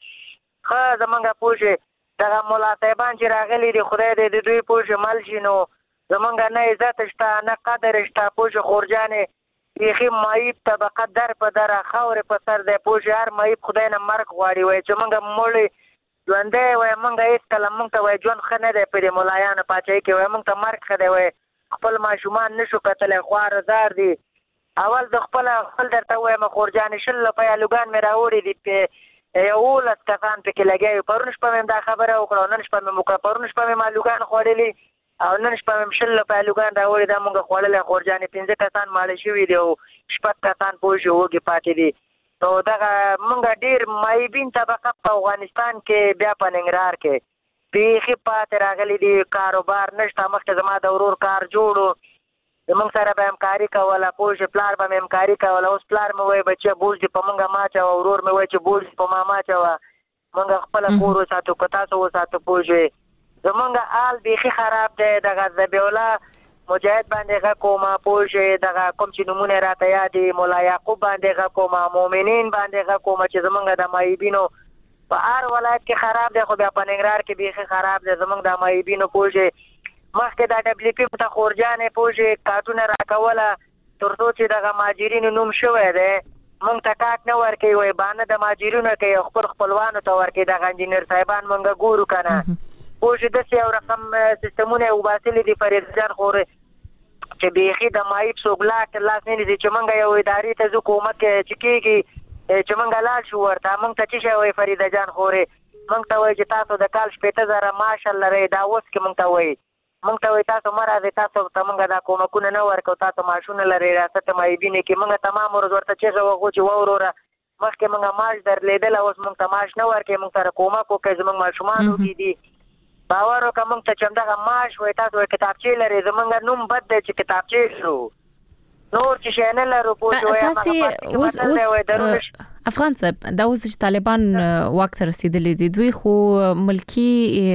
ښه زمونږ پوښې دغه ملا صاحبان چې راغلي دي خدای دې د دوی پوښې مل شي نو زمونږ نه عزت شته نه قدر شته پوښې خورجانې بیخي معیب طبقه در په دره خاورې په سر دی پوښې هر معیب خدای نه مرګ غواړي وایي چې مونږ مړی ژوندی وایي مونږ هېڅ کله مونږ ته وایي ژوند ښه نه دی په دې ملایانو پاچاهۍ کې وایي مونږ ته مرګ ښه دی وایي خپل ماشومان نه شو کتلی خواره زار دي اول د خپل خپل درته وایم خورجانې شل روپۍ الوګان مې راوړي دي په یولس کسان پکې لګیا پرون شپه مې دا خبره وکړه نن شپه مې وکړه پرون شپه مې الوګان خوړلي او نن شپه مې شل روپۍ الوګان راوړي دا مونږ خوړلې خورجانې پنځه کسان ماړه شوي دي او شپږ کسان پوه شو وږي پاتې دي نو دغه مونږ ډېر معیبین طبقه په افغانستان کې بیا په ننګرهار کې بیخي پاتې راغلي دي کاروبار نشته مخکې زما د ورور کار جوړو زمونږ سره به همکاري کوله پوه پلار به مې همکاري کوله اوس پلار مې وایي بچه بوج دې په مونږه ما اچوه ورور مې وایي چې بوج دې په ما ما اچوه مونږ خپله کور وساتو که تاسو وساتو پوه شوې زمونږ حال بیخي خراب دی دغه ذبیح الله مجاهد باندې غږ کومه پوه شوې دغه کوم چې نومونه یې راته یاد دي ملا یعقوب باندې غږ کومه مؤمنین باندې غږ کومه چې زمونږ د معیبینو په هر ولایت کې خراب دی خو بیا په ننګرهار کې بیخي خراب دی زمونږ د معیبینو پوه شوې مخکې دا ډبلیو پی ته خورجانې پوښې کارټونه راکوله تر څو چې دغه مهاجرینو نوم شوی دی مونږ ته کاټ نه ورکوي وایي بانه د مهاجرینو کوي خپل خپلوانو ته ورکوي دغه انجینر صاحبان مونږ ګورو که نه پوښې داسې یو رقم سیستمونه یې وباسلي دي فرید جان خورې چې بیخي د معیب څوک لاټ لاس نه نیسي چې مونږ یو ادارې ته ځو کومک چې کېږي چې مونږ لاړ شو ورته مونږ ته څه شی وایي فریده جان خورې مونږ ته وایي چې تاسو د کال شپېته زره معاش لرئ دا اوس کې مونږ ته وایي مونږ ته وایي تاسو مه راځئ تاسو ته مونږ دا کومکونه نه ورکوو تاسو معاشونه لرئ ریاست معیبینې کې مونږ تمام ورځ ورته چیغې وهو چې ووروره مخکې مونږ معاش درلېدل اوس مونږ ته معاش نه ورکوي مونږ سره کومک وکړئ زموږ ماشومان وږي دي باور وکړه مونږ ته چې همدغه معاش وایي تاسو وایي کتابچې لرئ زمونږ نوم بد دی چې کتابچې لرو نور چې شی نه لرو پوه شوئ اوس اوس افغان صاحب دا اوس چې طالبان واک ته رسیدلي دي دوی خو ملکی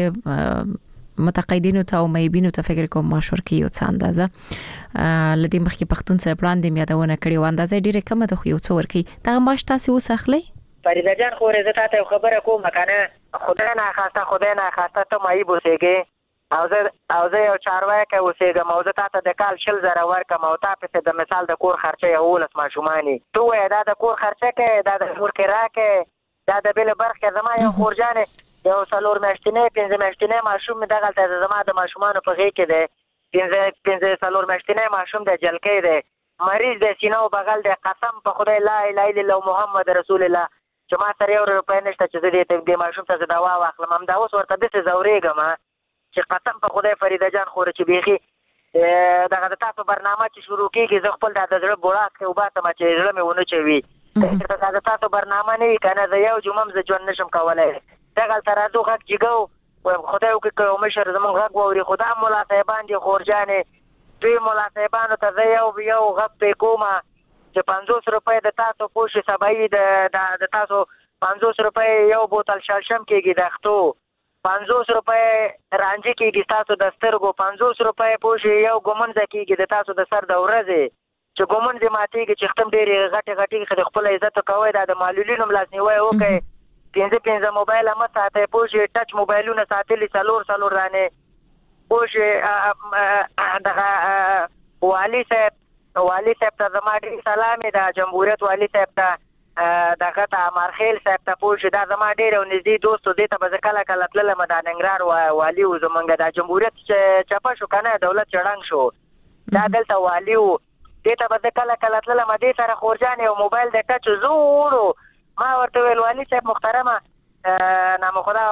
متقاعدینو ته او معیبینو ته فکر کوم مشور کی یو څه اندازه لدی مخکې پښتون صاحب وړاندې میادونه کړي و اندازه ډیره کمه ده خو یو څه ورکی دا ماش تاسو وسخلی فریده جان خو رضا ته خبره کوم کنه خدای نه خواسته خدای نه خواسته ته معیب اوسېږي او زه او زه یو چارواکي کې اوسېږم او زه تاسو د کال شل زره ورکم او تاسو د مثال د کور خرچه یو لس ماشومانی تو وای دا د کور خرچه کې دا د کور کرا کې دا د بل برخه زما یو خورجانه یو څلور میاشتنې پنځه میاشتنې ماشوم دغه ته زما د ماشومان په غي کې ده پنځه پنځه څلور میاشتنې ماشوم د جلکې ده مریض د سینو بغل د قسم په خدای لا اله الا الله محمد رسول الله چې ما سره یو روپۍ نشته چې دې د ماشوم ته دوا واخلم هم دا اوس ورته د څه زورېګم چې قسم په خدای فریده جان خور چې بيخي دغه د تاسو برنامه چې شروع کیږي زه خپل د زړه بوړاس کې وباسم چې زړه مې ونه چوي دا د تاسو برنامه نه کنه زه یو جمعه ز ژوند نشم کولای دغه تر راځو غږ جګو خدای وکړي کوم مشر زمونږ غږ ووري خدا مولا صاحبان دي خورجانې دوی مولا صاحبانو ته زه یو یو غږ په کومه چې پنځوس روپۍ د تاسو پوښي سبای د د تاسو پنځوس روپۍ یو بوتل شړشم کېږي د ختو پنځوس روپۍ رانجه کېږي تاسو د سترګو پنځوس روپۍ پوښي یو ګمنځ کېږي د تاسو د سر د ورځې چې ګمنځ ماتېږي چې ختم ډېرې غټې غټې خپل عزت کوي دا د معلولینو ملاسنیوي وکړي پنځه پنځه موبایل هم ساتي پوښي ټچ موبایلونه ساتلي څلور څلور رانه پوښي دغه والی صاحب والی صاحب ته زما ډېر سلام د جمهوریت والی صاحب ته دغه ته امرخیل صاحب ته پوښي دا زما ډېر او نږدې دوست دی ته به کله کله تللم د ننګرهار والی و زمونږ د جمهوریت چپه شو کنه دولت چړنګ شو دا دلته والی و دې ته به کله کله تللم دې سره خورجان او موبایل د ټچ زوړو ما ورته ویل والی صاحب محترمه نام خدا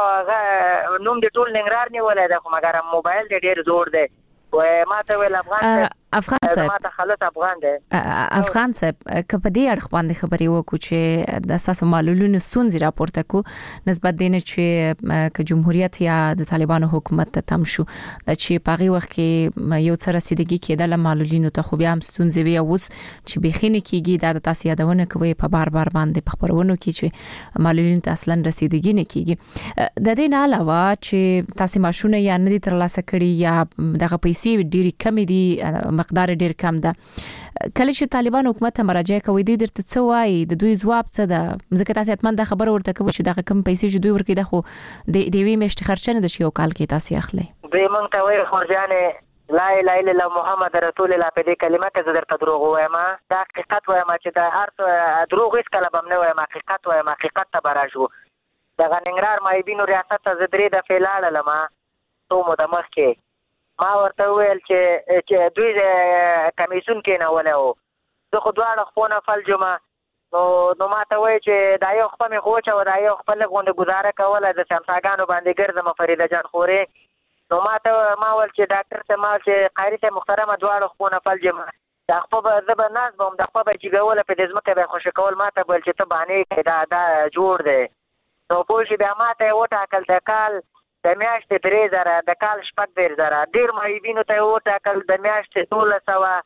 نوم د ټول ننګرهار نیولای دا خو مګر موبایل دې ډېر زوړ دی و ما ته ویل افغان افغان صاحب ما ته خلاص افغان دی افغان صاحب کله دې اړه باندې خبرې وکړو چې د اساسو معلولونو ستونزې راپورته کو نسبت دینه چې ک جمهوریت یا د طالبانو حکومت ته تم شو د چې پاغي وخت کې یو څه رسیدګي کېدل معلولینو ته خو بیا هم ستونزې وي اوس چې بخینه کېږي د تاسو یادونه کوي په بار بار باندې په خبرونو کې چې معلولینو ته اصلا رسیدګي نه کېږي د دې نه علاوه چې تاسو ماشونه یا نه دي ترلاسه کړي یا دغه پیسې ډېری کم دي مقدار ډیر کم ده کله چې طالبان حکومت ته مراجعه کوي د درته څه وایي د دوی ځواب څه ده ځکه تاسو اتمن د خبر ورته کوي چې دا کم پیسې چې دوی ورکړي د خو د دیوی مشت خرچه نه د شیو کال کې تاسو اخلي دوی مونږ ته وایي خورجانې لا اله الا الله محمد رسول الله په دې کلمه کې زه درته دروغ وایم دا حقیقت وایم چې دا هر دروغ هیڅ کله به نه وایم حقیقت وایم حقیقت ته براشو دا ننګرهار مایبینو ریاست ته زدري د فعال لما تو مو د مخ کې ما ورته ویل چې چې دوی کمیسون کې نه ولو زه خو دواړه خپونه فلجمه نو نو ما ته وایي چې دا یو خپل مې خوچه و دا یو خپل غونډه گزاره کوله د سمساګانو باندې ګرځم فریده جان خورې نو ما ته ما ول چې ډاکټر ته ما چې قاری ته محترمه دواړه خپونه فلجمه دا خپل زبر ناز بم د خپل چې ګوله په دې ځمکه به خوش کول ما ته بل چې ته باندې دا دا جوړ دی نو پوه بیا ما ته وټاکل د کال د میاشتې درې زره د کال شپږ دېرش زره ډېر معیبینو ته وټاکل د میاشتې دولس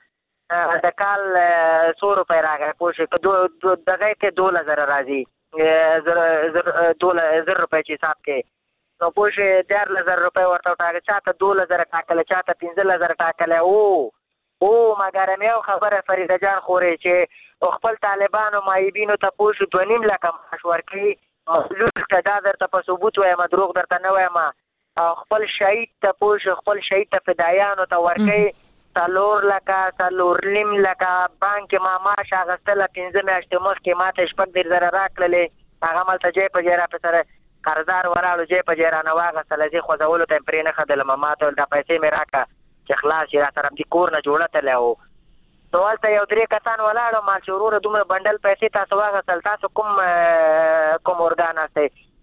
سوه د کال څو روپۍ راغی پوه شوې دغه کې دولس زره راځي زر دولس زر روپۍ چې حساب کې نو پوه شوې دیارلس زره روپۍ ورته وټاکل چا ته دولس زره ټاکله چا ته پنځلس زره ټاکلی او او مګر مې یو خبره فریده جان خورې چې خپل طالبانو معیبینو ته پوه شو دوه نیم لکه معاش ورکوي مخلوق ته دا درته په ثبوت وایم دروغ درته نه وایم او خپل شهید ته پوه خپل شهید ته فدایانو ته ورکوي څلور لکه څلور نیم لکه بانک ما معاش اخیستله پنځه میاشتې مخکې ما ته شپږ دېرش زره راکړلې هغه مالته جای په جای راپسې سره قرضدار ولاړو جای په جای رانه واخیستله زه خوځولو ته یې پرې نه ښودلم ما ته دا پیسې مې راکړه چې خلاص یې را سره همدې کور نه جوړه تللی و نو هلته یو درې کسان ولاړو ما چې وروره دومره بنډل پیسې تاسو واخیستل تاسو کوم کوم ارګان هستئ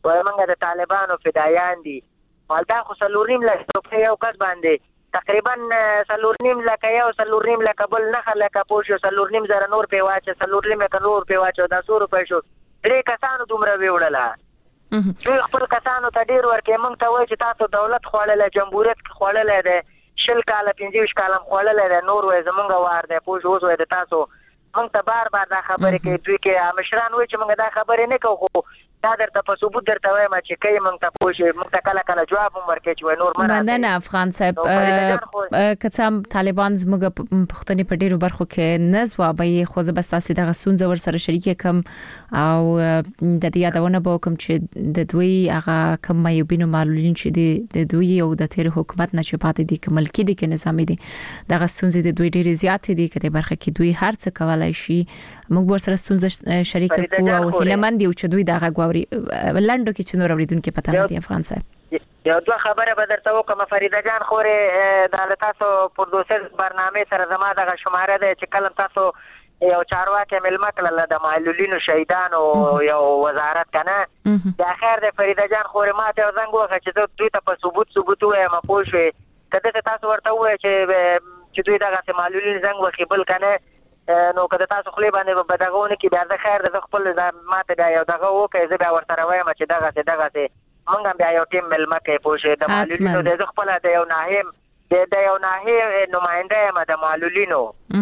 وای موږ د طالبانو فدایان دي ولدا خو سلوریم لک روپۍ یو کس باندې تقریبا سلورنیم لک یو سلورنیم لک بل نه خلک پوښو سلورنیم زره نور په واچ سلورنیم لک نور په واچ دا څو روپۍ شو درې کسانو دومره ویوړله دوی خپل کسانو ته ډیر ورکې موږ ته وایي چې تاسو دولت خوړلې جمهوریت خوړلې ده شل کاله پنځه کاله خوړلې ده نور وای زمونږ وار ده پوښ اوس وای د تاسو موږ ته بار بار دا خبرې کوي دوی کې مشران وایي چې موږ دا خبرې نه کوو دا درته په ثبوت درته وایم چې کوي موږ ته پوښي موږ ته کله کله جواب هم ورکړي چې نور مرا مننه افغان صاحب کڅام طالبان زموږ پښتني په ډیرو برخو کې نزوابي خو زه بس تاسو دغه سونځ ور سره شریک کوم او د دې یادونه به کوم چې د دوی هغه کم مایوبینو معلولین چې د دوی او د تیر حکومت نه چې پاتې دي کومل کې دي کې نظام دي دغه سونځ د دوی ډیر زیات دي کله برخه کې دوی هر څه کولای شي موږ ور سره سونځ شریک کوو او هیلمن دي چې دوی دغه غواړي لندو کې چې نور اوریدونکو پته نه دي افغان صاحب یو دوه خبره به درته وکم فریده جان خورې د تاسو پروډوسر برنامه سره زما دغه شماره ده چې کلم تاسو یو چارواکي ملما کله د معلولینو شهیدانو یو وزارت کنه د اخر د فریده جان خورې ماته زنګ وکړ چې دوی ته په ثبوت ثبوت وایم پوښوي کله تاسو ورته وایي چې چې دوی دغه معلولین زنګ وکړي بل کنه نو کله تاسو خپل باندې بدغونه کې بیا د خیر د خپل ماته دا یو دغه وکړي زه بیا ورته وایم چې دغه څه دغه څه مونږ بیا یو ټیم ملما کې پوښي د معلولینو د خپل د یو ناهیم د یو ناهیم نمائنده ما د معلولینو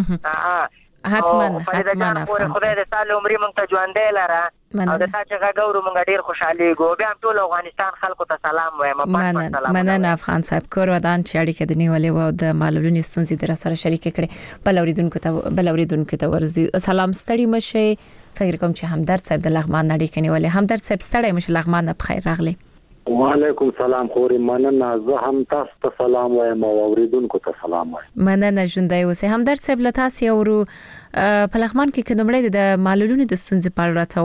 حتمن حتمن افغان خدای دې سال عمر مونږ ته ژوندې لاره او د تاسو غاګورو مونږ ډیر خوشاله ګو بیا ټول افغانستان خلکو ته سلام وایم مننه مننه افغان صاحب کور ودان چې اړیکه د نیولې و د معلولینو ستونزې در سره شریک کړي بل اوریدونکو ته بل اوریدونکو ته ورزي سلام ستړي مشه فکر کوم چې همدرد صاحب د لغمان اړیکه نیولې همدرد صاحب ستړي مشه لغمان په خیر راغلی وعلیکم سلام خوري مننه زه هم تاسو ته سلام وایم او اوریدونکو ته سلام وایم مننه ژوندۍ اوسه همدرد صاحب له تاسو ورو په لغمان کې کومړې د معلولینو د ستونزې په اړه راته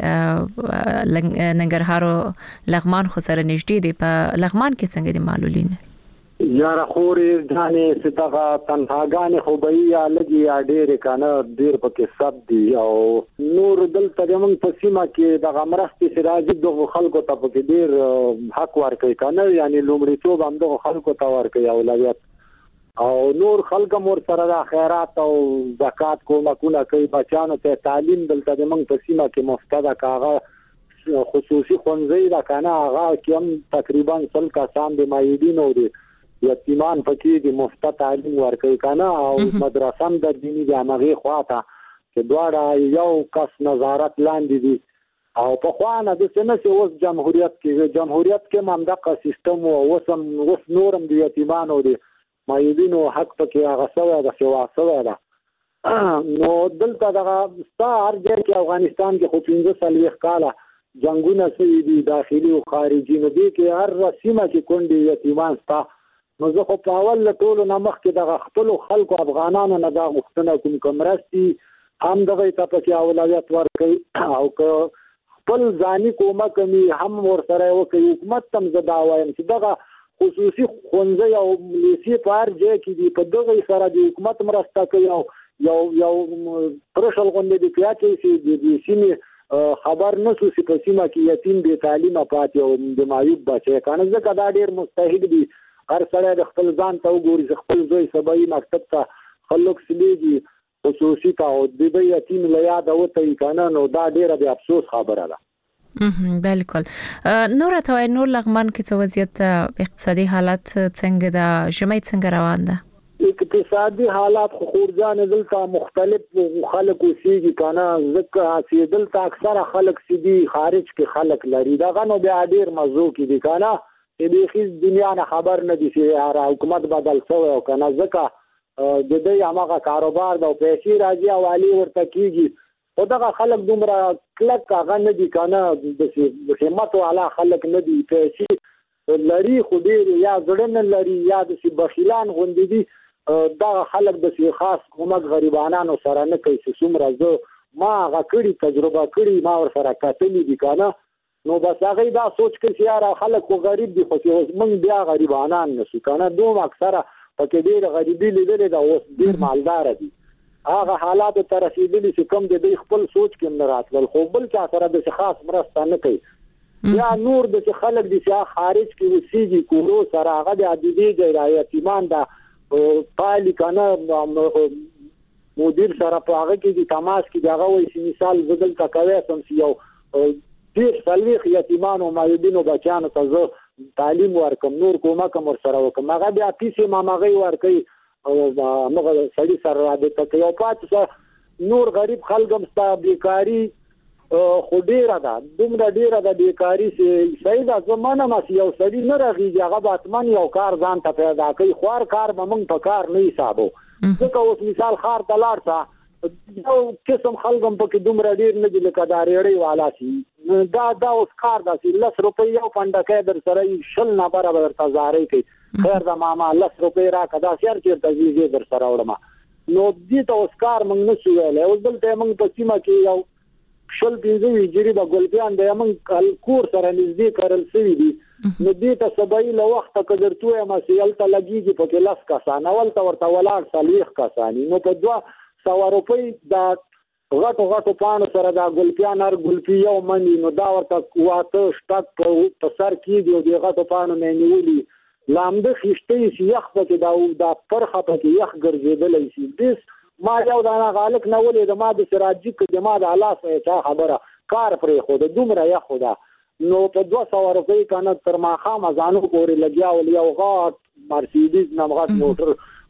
وایي ننګرهار لغمان خو سره نږدې دی په لغمان کې څنګه دي معلولین یاره خوري ځانې ستغه تنهاګانې خو به یا لګي یا ډېر کنه ډېر پکې سب دي او نور دلته موږ په سیمه کې د غمرستي سراجي د خلکو ته پکې ډېر حق ورکوي کنه یعنی لومړیتوب هم د خلکو ته ورکوي اولویت او نور خلک مور سره د خیرات او زکات کومکونه کوي بچانو ته تعلیم دلته موږ په سیمه کې مفتده کاغه خصوصي خونځي دا کنه هغه کوم تقریبا څل کسان د مایدین او یتیمان پکې د مفت تعلیم ورکوي کنه او مدرسه هم د دیني جامعې خواته چې دواړه یو کس نظارت لاندې دي او په خوانه د سنسي اوس جمهوریت کې جمهوریت کې ممدقه سیستم او وسم وس نورم د یتیمانو دي مایدینو حق پکې هغه سوی د سوا سوی ده نو دلته دغه ستار ځای کې افغانستان کې خو پنځه سلويخ کاله جنگونه سوي دي داخلي او خارجي نو دي کې هر رسمه کې کونډي یتیمان ستا نو زه خو په اول له ټولو نه مخکې دغه خپل خلکو افغانانو نه دا غوښتنه کوم کمرستي هم دغه ته پکې اولویت ورکوي او که خپل ځاني کومک کوي هم ورسره وکړي حکومت تم زه دا وایم چې دغه خصوصي ښوونځي او لیسې په هر ځای کې دي په دغه سره د حکومت مرسته کوي او یو یو پرشل غونډې د پیاچې سي د سیمې خبر نشو چې په سیمه کې یتیم بې تعلیمه پاتې او د معیوب بچی کنه ځکه دا ډېر مستحق دي هر سړی د خپل ځان ته وګوري خپل زوی سبای مکتب ته خلک سلیږي خصوصي ته او د دې یتیم له یاده وته کنه نو دا ډیره د افسوس خبره ده بالکل نور ته نور لغمان کې څه وضعیت اقتصادي حالت څنګه ده ژمي څنګه روان ده اقتصادي حالات خو خورجان دلته مختلف خلک اوسېږي کنه ځکه چې دلته اکثره خلک سیدي خارج کې خلک لري دا غنو بیا ډیر مزو کې دي کنه دې خیز دنیا نه خبر نه دي چې حکومت بدل شوی او کنه ځکه د دې هغه کاروبار د پیسې راځي او علي ورته کیږي او دغه خلک دومره کلک هغه نه دي کنه د همت والا خلک نه دي پیسې لري خو ډیر یا ځړن لري یا د بخیلان غوندي دي دا خلک د سی خاص کومک غریبانو سره نه کوي چې څومره زه ما هغه کړي تجربه کړي ما ور سره کتلې دي کنه نو بس هغه دا سوچ کوي چې یاره خلک خو غریب دي خو موږ بیا غریبانان نشو کنه دوم اکثره پکې ډېر غریبي لیدلې دا اوس ډېر مالدار دي هغه حالات ته رسیدلي چې کوم د خپل سوچ کې نه راتل خو بل چا سره د خاص مرسته نه کوي یا نور د خلک دي چې خارج کې وسیږي کورو سره هغه د عادي ځای یتیمان دا پالي کنه مدیر سره په هغه کې د تماس کې دغه وایي مثال بدل کا کوي سم یو ډیر سلويخ یتیمان او مایوبینو بچانو ته زه تعلیم ورکم نور کومه کوم سره وکم هغه بیا پیسې مامغه ورکي او هغه سړي سره رابطه کوي او پات نور غریب خلګم ستا بیکاری خو ډیره ده دومره ډیره ده بیکاری چې صحیح ده زمانه ما یو سړي نه راغی هغه باتمن یو کار ځان ته پیدا کوي خوار کار به موږ په کار نه حسابو ځکه اوس مثال خار تلار تا یو قسم خلګم په کې دومره ډیر نه دي لکه دا ریړی والا سي دا دا اوس کار دا سي لس روپۍ یو پنډکې در سره شل نه برابر تزارې کوي خیر دا ماما لس روپۍ را کدا سر چیرته زیږي در سره وړم نو دې ته اوس کار موږ نه شو ویلې اوس دلته موږ په سیمه کې یو شل پنځه ویجری د ګلپیان د موږ کور سره نږدې کارل سوي دي نو دې ته سبای له وخت کډر توه ما سیل ته لګيږي په کې لاس کسان اول ته ورته ولاړ سلیخ کسانی نو په دوا سو روپۍ دا غټو غټو پانو سره دا ګلپیان هر ګلپی یو منی نو دا ورته واته شټک په سر کې دی د غټو پانو نه نیولي لامده خشته شي یخ په دا دا پرخه په یخ ګرځیدل شي دې ما یو دا غالک نه ولې د ما د سراجی کې د ما د الله څخه خبره کار پرې خو د دومره یخ خدا نو په دوه سو روپۍ کنه تر ما خامزانو پورې لګیا ول یو غاټ مرسيډیز نمغات موټر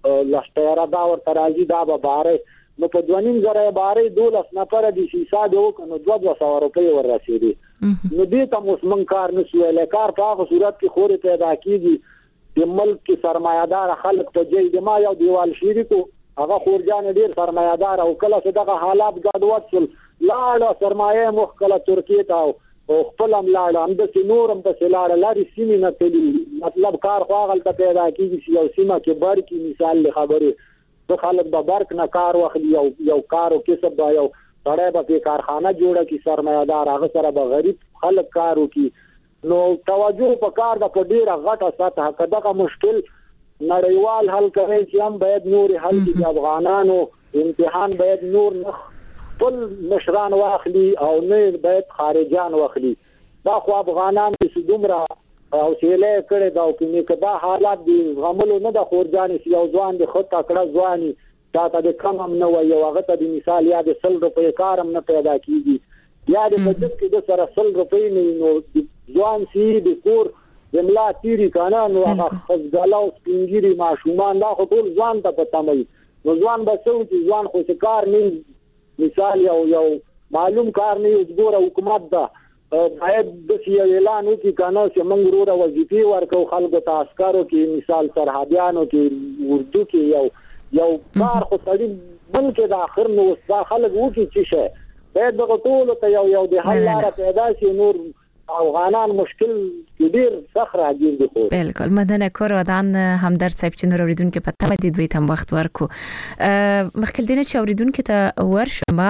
لښتره دا ورته راځي دا به باره نو په دوانیم زره باره دولس نفر دي چې حساب وکړو دوه دوه سو روپۍ ور رسیدي نو دې ته مسمن کار نشو لکار په هغه صورت کې خوري پیدا کیږي د ملک کې سرمایدار خلک ته جې د ما یو دیوال شریکو هغه خورجان ډیر سرمایدار او کله چې دغه حالات ګډوډ شول لاړ سرمایه مخکله ترکیه ته او خپل هم لاړ هم د نورم په لاړ لاري سیمه نه تللی مطلب کار خو غلطه پیدا کیږي چې یو سیمه کې بار کې مثال له خبره د خلک به برک نه کار واخلي یو یو کار او کسب به یو سړی به په کارخانه جوړه کی سرمایدار هغه سره به غریب خلک کار وکي نو توجه په کار د په ډیره غټه سطح کداغه مشکل نړیوال حل کوي چې هم باید نور حل کې افغانانو امتحان باید نور نه خپل مشران واخلي او نه باید خارجان واخلي دا خو افغانان چې دومره او سیله کړي دا او کې کدا حالات دي غملو نه د خورجان یو ځوان د خط کړه ځواني دا ته کم هم نه وي او هغه ته د مثال یاد سل روپے کارم نه پیدا کیږي یا د بجټ کې د سره سل روپے نه نو ځوان سي د کور جمله تیری کانا نو هغه خزګلاو سپینګيري ماشومان دا خو ټول ځوان ته پته مې نو ځوان به څو چې ځوان خو کار نه مثال یو یو معلوم کار نه وګوره حکومت دا باید د سی اعلان وکړي کنه چې موږ وروره وظیفې ورکو خلکو ته عسکرو کې مثال سرحدیانو کې اردو کې یو یو کار خو تړي بلکې د اخر نو دا خلک وکړي چې شه باید د ټول ته یو یو د حل لاره پیدا شي نور افغانان مشکل ډیر سخت راځي دي خو بالکل مدنه کور ودان همدرد صاحب چې نور اوریدونکو په تمه دي دوی تم وخت ورکو مخکې دینه چې اوریدونکو ته ورشمه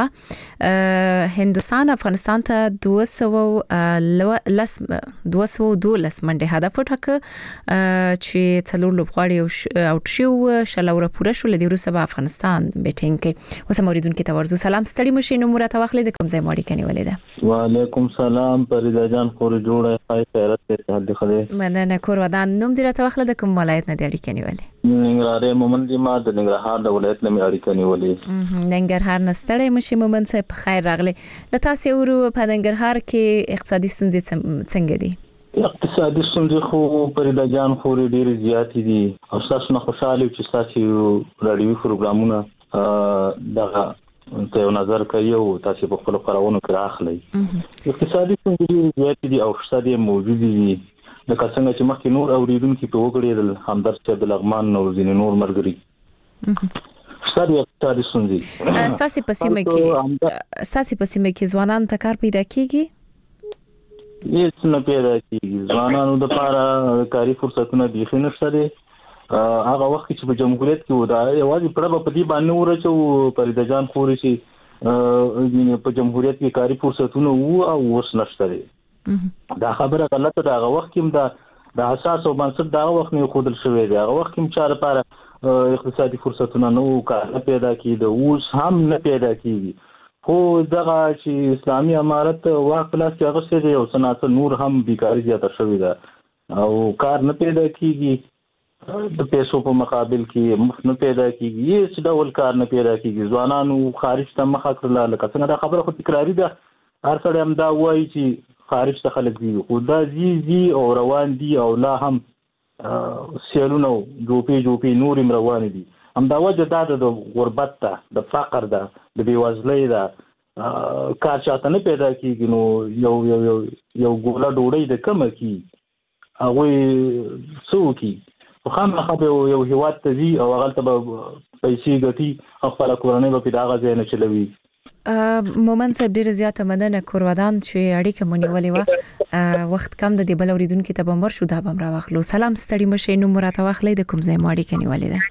هندستان افغانستان ته دوه سوه لس دوه سوه دولس منډه هدف وټاک چې څلور لوبغاړي او شو شلوره پوره شو لدی روسه په افغانستان بیټینګ کې اوس اوریدونکو ته ورزو سلام ستړي مشه نو مرته واخلې د کوم ځای ماړي کني ولیدا وعلیکم سلام پریدا جان خور جوړه خای خیرت ته حد خله مننه کور ودان نوم دې راته واخله د کوم ولایت نه دی اړیکې نیولې ننګرهار مومن دي ما د ننګرهار د ولایت نه اړیکې نیولې ننګرهار نستړې مشه مومن صاحب خیر راغله لته سیورو په ننګرهار کې اقتصادي ستونزې څنګه دي اقتصادي ستونزې خو پریدا جان خور ډېر زیات دي او تاسو نه خوشاله چې تاسو رادیو پروګرامونه دغه ته نظر کوي او تاسو په خپل خبرونو کې راخلي اقتصادي ستونزې زیات دي او اقتصادي موجود دي د څنګه چې مخکې نور اوریدونکو په وګړي همدرد صاحب د لغمان نو ځینې نور مرګري اقتصادي اقتصادي ستونزې اساسي پسیمه کې اساسي پسیمه کې ځوانان ته کار پیدا کیږي هیڅ نه پیدا کیږي ځوانانو د لپاره کاري فرصتونه دي خو نشته دي هغه وخت چې په جمهوریت کې و دا یوازې پړه په دې باندې ورچو پریدا جان خوري چې په جمهوریت کې کاري فرصتونه وو او اوس نشته دي دا خبره غلطه ده هغه وخت کې دا د اساس او بنسټ دا وخت نه خودل شوی دی هغه وخت کې چې لپاره اقتصادي فرصتونه نو کار پیدا کیږي اوس هم نه پیدا کیږي خو دغه چې اسلامي امارت واک په لاس کې اخیستی دی او څه ناڅه نور هم بیکاري زیاته شوې ده او کار نه پیدا کېږي د پیسو په مقابل کې مفت نه پیدا کېږي هېڅ ډول کار نه پیدا کېږي ځوانانو خارج ته مخه کړله لکه څنګه دا خبره خو تکراري ده هر سړی هم دا وایي چې خارج ته خلک ځي خو دا ځي ځي او روان دي او لا هم سیلونه جوپې جوپې نور هم روان دي همدا وجه دا ده د غربت ده د فقر ده د بېوزلۍ ده کار چاته نه پیدا کېږي نو یو یو یو یو ګوله ډوډۍ د کمه کېږي هغوی څه وکړي خو خامخا به یو هېواد ته ځي او هغلته به پیسې ګټي او خپله کورنۍ به پرې د هغه ځای نه چلوي. مومن صاحب ډیره زیاته مننه کورودان چې اړیکه مو نیولې وه وخت کم د دې بل اورېدونکي ته به مر شو دا به هم راواخلو. سلام ستړي مشئ نوم مو راته واخلئ د کوم ځای مو اړیکه نیولې ده؟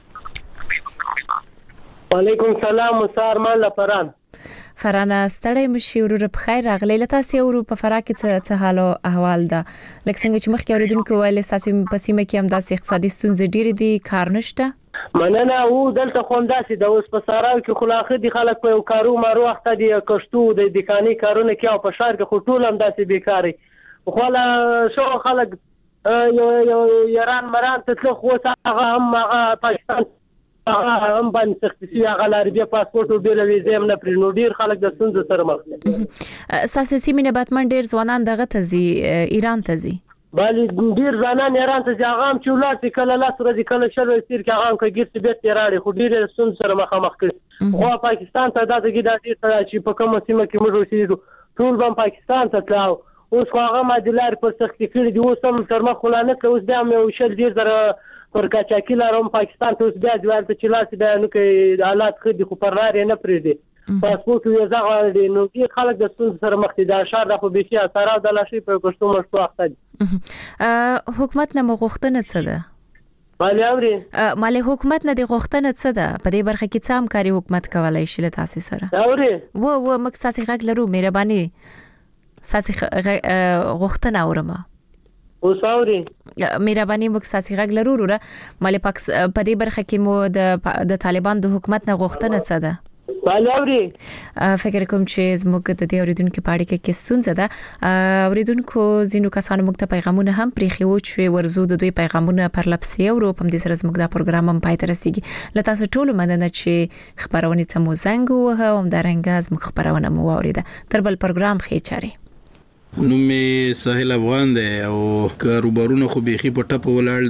وعلیکم سلام مسار مان لفران فرانه ستړی مشئ وروره په خیر راغلی له تاسې اورو په فراه کې څه څه حال او احوال ده لکه څنګه چې مخکې اورېدونکو ویل ستاسې په سیمه کې همداسې اقتصادي ستونزې ډېرې دي کار نشته مننه او دلته خو همداسې د اوس په ساراو کې خو لا ښه دي خلک په یو کارو مارو اخته دي کښتو د دکاني کارونه کوي او په ښار کې خو ټول همداسې بیکاري خو لا شو خلک یو یو ایران مران ته تلو خو هغه هم هغه پاکستان هغه هم باندې سختي شي هغه لاربیا پاسپورت او بیل ویزه هم نه پرې نو ډیر خلک د ستونزو سره مخ دي. اساسي سیمه نه باتمن ډیر ځوانان دغه ته ځي ایران ته ځي بلی ډیر ځوانان ایران ته ځي هغه هم چې ولاسي کله لاس ورځي کله شل ورځي کې هغه هم کوي چې بیت راړي خو ډیر ستونزو سره مخامخ کړي خو پاکستان ته دا دغه د ډیر سره چې په کومه سیمه کې موږ اوسېږو ټول هم پاکستان ته تلاو اوس هغه ماجلار پر سختي کړي دي اوس هم تر مخ خلانه کې اوس بیا مې شل ډیر سره پر کاچاکی لارم پاکستان ته اوس بیا ځوال ته چې لاس بیا نو کې حالات خدي خو پر لارې نه پرېږدي پاسپورت یې ځغه دي نو کې خلک د ستونزو سره مخ دي دا شهر د خو بيخي اثر د لاشي په کوشتو مشتو اخته دي حکومت نه مغوښتنه څه ده مالي اوري مالي حکومت نه دی غوښتنه څه ده په دې برخه کې څه همکاري حکومت کولای شي له تاسو سره اوري و و مکساسي غږ لرو مهرباني ساسي غوښتنه اورم وساوري مهرباني مکساسي غږ لرو وروره مالي پاکس په دې برخه کې مو د د طالبان د حکومت نه غوښتنه څه ده مالوري فکر کوم چې زموږ د دې اوریدونکو په اړه کې ستونزه ده اوریدونکو زینو کسانو موږ ته پیغامونه هم پریخي و چې ورزو د دوی پیغامونه پر لپسي او په دې سره زموږ د پروګرام هم پای ته رسیدي لته تاسو ټول مننه چې خبرونه ته مو زنګ وه او د رنګاز مخ خبرونه مو اوریده تر بل پروګرام خې چاري نوم ساحل افغان دی او کاروبارونه خو بيخي په ټپه ولاړ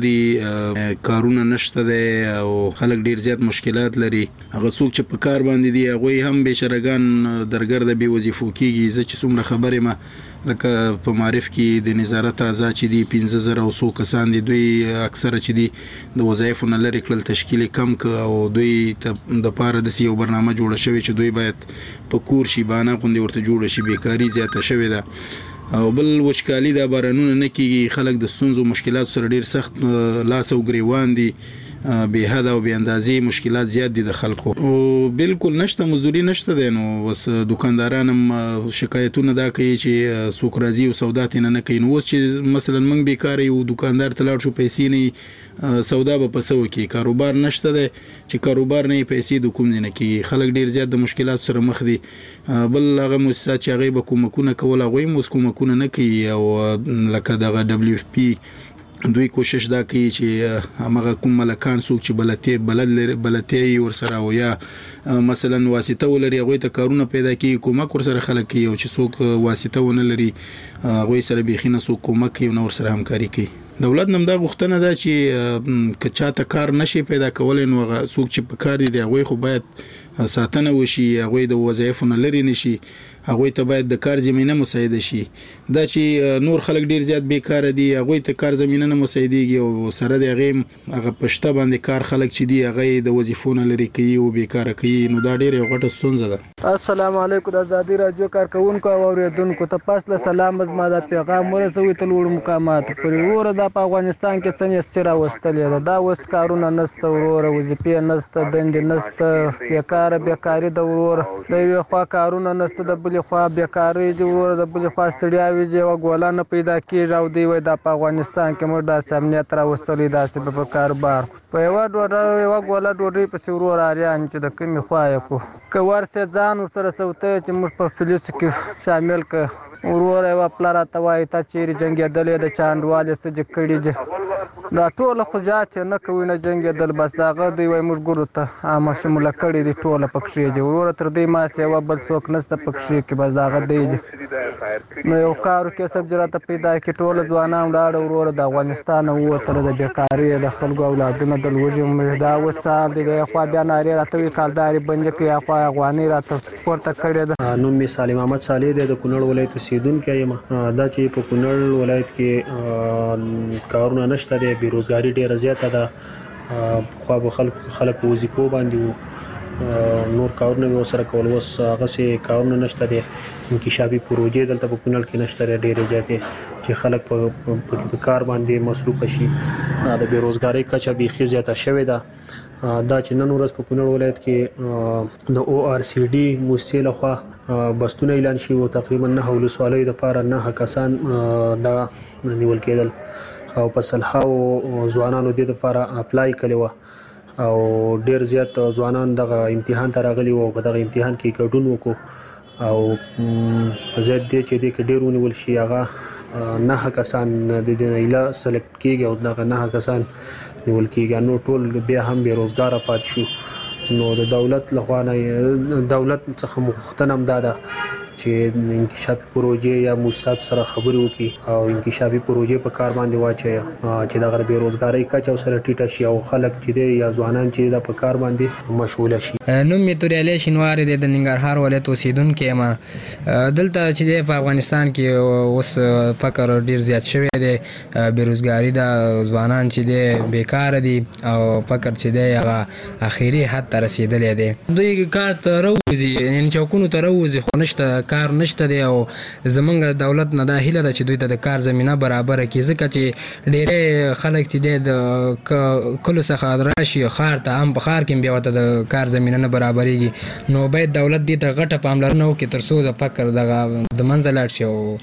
دي کارونه نشته دي او خلک ډیر زیات مشکلات لري هغه څوک چې په کار باندې دي هغه هم بشرګان درګرد به وظیفو کیږي چې څومره خبره ما لکه په معرف کې د نظارت اعضاء چې دي پنځه زره او څو کسان دي دوی اکثره چې دي د وظایفو نه لري کړل تشکیل کم ک او دوی د پاره د سیو برنامه جوړه شوی چې دوی باید په کور شي بانه غونډه ورته جوړه شي بیکاری زیاته شوی ده او بل وچکالي د بارانونو نه کیږي خلک د ستونزو مشکلات سره ډیر سخت لاس او ګریوان دي به حد او به اندازې مشکلات زیات دي د خلکو او بالکل نشته مزدوري نشته دي نو بس دکانداران هم شکایتونه دا کوي چې څوک راځي او سودا تینه نه کوي نو چې مثلا موږ بیکار یو دکاندار تلاړ شو پیسې نه سودا به پسو کې کاروبار نشته دي چې کاروبار نه پیسې د کوم نه کوي خلک ډیر زیات د مشکلات سره مخ دي بل هغه مؤسسات چې هغه به کومکونه کول هغه موږ کومکونه نه کوي او لکه دغه دبليو اف پی دوی کوشش دا کوي چې هغه کوم ملکان څوک چې بلته بلد بلته ور سره او یا مثلا واسطه ولري هغه ته کارونه پیدا کوي کومک ور سره خلک کوي او چې څوک واسطه ونه لري هغه سره بيخینه څوک کومک کوي نو ور سره همکاري کوي دولت نم دا غوښتنه ده چې کچاته کار نشي پیدا کولای نو څوک چې په کار دي هغه خو باید ساتنه وشي هغه د وظایفو نه لري نشي هغه ته باید د کار زمينه مساعده شي دا چې نور خلک ډیر زیات بیکار دي هغه ته کار زمينه نه مساعديږي او سره د هغه هغه پښته باندې کار خلک چې دي هغه د وظیفونو لري کوي او بیکار کوي نو دا ډیر یو غټه ستونزه ده السلام علیکم د ازادي رادیو کارکونکو او اوریدونکو ته پاسله سلام زما د پیغام ورسوي تل وړ مقامات پر ور دا په افغانستان کې څه نستي راوستلې ده. دا اوس کارونه نشته وروره، وظیفې نشته، دندې نشته، بیکاره بیکاري د وروره. د یوې خوا کارونه نشته، د بلې خوا بیکاري دي وروره، د بلې خوا ستړیاوې دي، یوه ګوله نه پیدا کېږي او دوی وایي دا په افغانستان کې موږ داسې امنیت راوستلی، داسې به په کاروبار په یوه ډوډۍ یوه ګوله ډوډۍ پسې وروره اریان چې د کومې خوا یې کړو. که ورسې ځان ورسره سوتی چې موږ په پولیسو کې شامل کړه وروره. یوه پله راته وایي تا چیرې جنګېدلی د چا انډوال یې څه دې کړي دي. دا ټوله خو جات یې نه کوي نه جنګېدل، بس هغه دوی وایي موږ ګورو ته عامه شموله کړي دي ټوله پکښې دي وروره. تر دوی ماسې یوه بل څوک نشته پکښې کې، بس د هغه دی دي. نو یو کارو کسب چې راته پیدا کړي ټوله ځوانان ولاړه وروره د افغانستان نه ووتله، د بېکاري د خلکو اولادونه د لوږې. دا اوس څه حال دی؟ د یوې خوا بیا نارې راته وایي کالدارې بندې کړي، یا خوا افغانۍ راته پورته کړې ده. نوم مې سالم احمد صالح دی، د کونړ ولایت اوسېدونکی یم. دا چې په کونړ ولایت کې کارونه نشته دی، بېروزګاري ډېره زیاته ده. پخوا به خلک خلک په وظیفو باندې وو، نور کارونه مې ورسره کول، اوس هغسې کارونه نشته دی. انکشافي پروژې دلته په کونړ کې نشته دی ډېرې زیاتې چې خلک په په کار باندې مصروفه شي. د بېروزګارۍ کچه بیخي زیاته شوې ده. دا چې نن ورځ په کونړ ولایت کې د او آر سی ډي موسسې لخوا بستونه اعلان شوي وو، تقریبا نهه ولسوالیو دپاره نهه کسان دا نیول کېدل او په سلهاوو ځوانانو دې دپاره اپلای کړې وه او ډېر زیات ځوانان دغه امتحان ته راغلي وو او په دغه امتحان کې ګډون وکړو او په ضد دې چې دې کې ډېر ونیول شي، هغه نهه کسان د دې نه ایله سلیکټ کېږي او دغه نهه کسان نیول کېږي. نو ټول بیا هم بېروزګاره پاتې شو. نو د دولت لخوا نه دولت څخه غوښتنه هم دا ده چې انکشافي پروژې یا موسسات سره خبرې وکړي او انکشافي پروژې په کار باندې واچوي چې دغه بېروزګارۍ کچه ورسره ټیټه شي او خلک چې دی یا ځوانان چې دا په کار باندې مشغوله شي. نوم مې توریالی شینواري دی، د ننګرهار ولایت اوسېدونکی یم. دلته چې دی په افغانستان کې اوس فقر ډېر زیات شوی دی، بېروزګاري ده، ځوانان چې دی بیکاره دي او فقر چې دی هغه اخري حد ته رسېدلی دی. دوی کار ته راوځي، یعنې چوکونو ته راوځي، خو نشته کار نشته دی. او زمونږ دولت نه دا هیله ده چې دوی ته د کار زمینه برابره کړي، ځکه چې ډېری خلک چې دی د کلو څخه راشي ښار ته، هم په ښار کې هم بیا ورته د کار زمینه نه برابرېږي. نو باید دولت دې ته غټه پاملرنه وکړي تر څو د فقر دغه د منځه لاړ شي او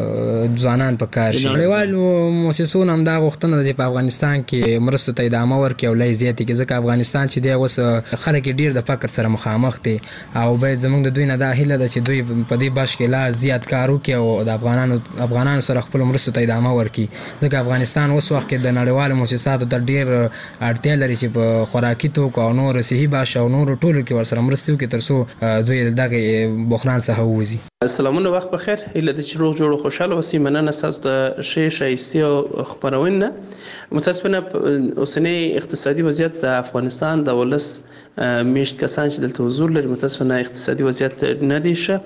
ځوانان په کار شي. نړیوالو مؤسسو نه هم دا غوښتنه ده چې په افغانستان کې مرستو ته ادامه ورکړي او لای زیاتې کړي، ځکه افغانستان چې دی اوس خلک یې ډېر د فقر سره مخامخ دي او باید زموږ د دوی نه دا هیله ده چې دوی په دې بش کې لا زیات کار وکړي او د افغانانو افغانانو سره خپلو مرستو ته ادامه ورکړي، ځکه افغانستان اوس وخت کې د نړیوالو مؤسساتو ته ډېر اړتیا لري چې په خوراکي توکو او نور صحي باش او نورو ټولو کې ورسره مرستې وکړي تر څو دوی د دغې بحران څخه ووځي. سلامونه، وخت بخیر. هیله ده چې روغ جوړ او خوشحاله اوسئ. مننه ستاسو د ښې ښایستې او خپرونې نه. متاسفانه اوسنی اقتصادي وضعیت د افغانستان د ولس میشت کسان چې دلته حضور لري، متاسفانه اقتصادي وضعیت نه دی ښه.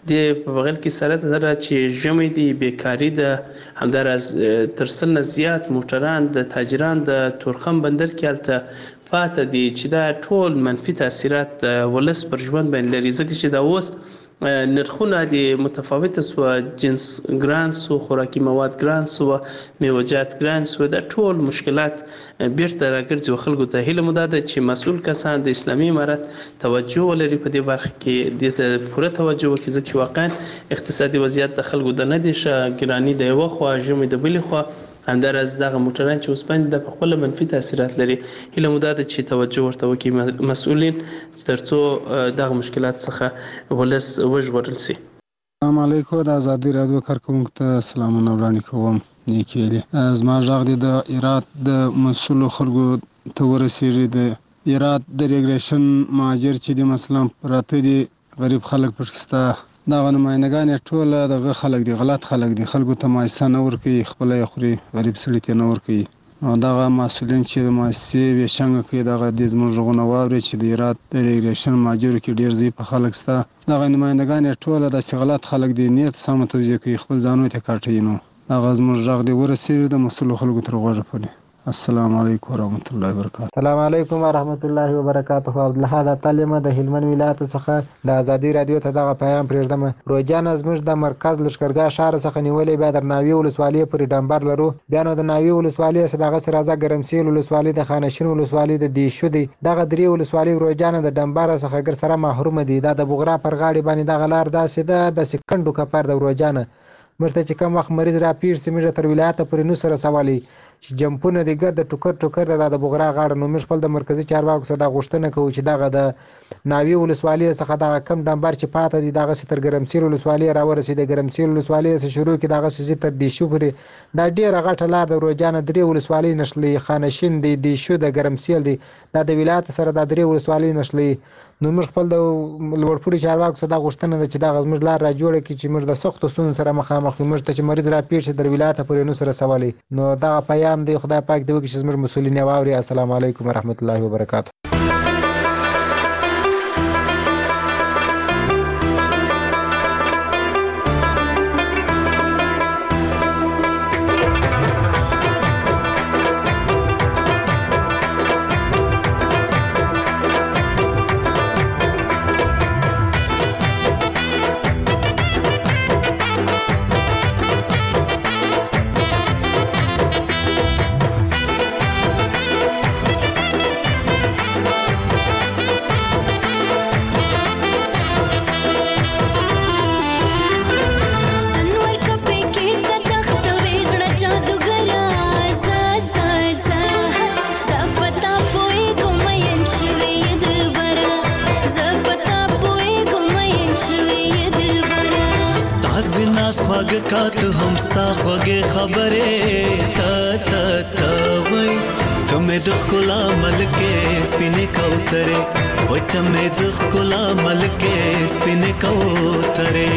د په بغل کې سره ده چې ژمی دی، بیکاري ده، همداراز تر سل نه زیات موټران د تاجران د تورخم بندر کې هلته پاتې دي چې دا ټول منفي تاثیرات ولس پر ژوند باندې لري، ځکه چې دا اوس نرخونه د متفاوت سو، جنس ګران سو، خوراکي مواد ګران سو، میوه‌جات ګران سو، دا ټول مشکلات بیرته راګرځي. خلکو ته هیله مو ده چې مسؤل کسان د اسلامي امارت توجه ولري په دې برخه کې، دې ته پوره توجه وکړي، ځکه چې واقعا اقتصادي وضعیت د خلکو د نه دي ښه، ګراني د یوه خوا، ژمی د بلې خوا، همداراز دغه موټران چې اوس باندې د خپل منفي تاثیرات لري. هیله مو ده چې توجه ورته وکړي مسؤلین ترڅو دغه مشکلات څخه ولس وژغورل شي. السلام علیکم. د ازادي رادیو کارکوونکو ته سلامونه وړاندې کوم. نیکی دی زما غږ دی د ایرات د مسؤلو خلکو ته ورسیږي. د ایرات د ریګریشن مهاجر چې د مثلا پراته دي، غریب خلک پکې دغه نمایندګان یې ټوله دغه خلک دي، غلط خلک دي، خلکو ته مؤسسه نه ورکوي، خپله یې خوري، غریب سړي ته نه ورکوي. او دغه مسؤلین چې د مؤسسې ویشنګه کوي، دغه دې زموږ غږونه واوري چې د ایرات د ریګریشن مهاجرو کې ډېر ضعیفه خلک شته. دغه نمایندګان یې ټوله داسې غلط خلک دي، نیت سمه توضیح کوي، خپل ځانونه ته کاټوي. نو هغه زموږ غږ دی ورسېږي د مسؤلو خلکو تر غوږه پورې. السلام علیکم ورحمت الله وبرکاته. السلام علیکم ورحمت الله وبرکاته. عبدالحد اتلمه د هلمند ولایت څخه د ازادي رادیو ته دغه پیغام پرېږدم. روجان زموږ د مرکز لشکرګاه شهر څخه نیولې بیا د ناوی ولسوالۍ پورې ډمبر لرو. بیا نو د ناوی ولسوالۍ څخه دغه سره راځه ګرمسیل ولسوالۍ د خانشین ولسوالۍ د دیشو دی. دغه درې ولسوالۍ روجان د ډمبر څخه ګر سره محروم دي. دا د بغرا پر غاړې باندې دغه لار داسې ده د سکندو کپر د روجان مرته چې کوم وخت مریض را پیر سیمه تر ولایت پورې نو سره سوالي چې جمپونه د ګرد ټوکر ټوکر د بغرا غاړه نو موږ خپل د مرکزی چارواکو سره د غوښتنه کوو چې دغه د ناوی ولسوالۍ څخه دغه کم ډمبر چې پاته دي دغه ستر ګرمسیر ولسوالۍ را ورسېد. ګرمسیر ولسوالۍ څخه شروع کی دغه سې تر دیشو پورې دا ډیره غټه لار د روجان درې ولسوالۍ نشلې خانشین دی دیشو د ګرمسیل دی دا د ولایت سره د درې ولسوالۍ نشلې. نو موږ خپل د لوړپوړي چارواکو سره د غوښتنه ده چې دغه زموږ لار را جوړه کړي چې موږ د سختو ستونزو سره مخامخ یو. موږ ته چې مریض را پیښ شي د ولایت پورې نو سره سوالي نو دغه پیغام دی خدای پاک دی وکړي چې زموږ مسؤلین واوري. السلام علیکم ورحمت الله وبرکاته. کات هم ستا خوږې خبرې تا تا تا وای ته مې د ښکلا ملکې سپینې کوترې وای ته مې د ښکلا ملکې سپینې کوترې.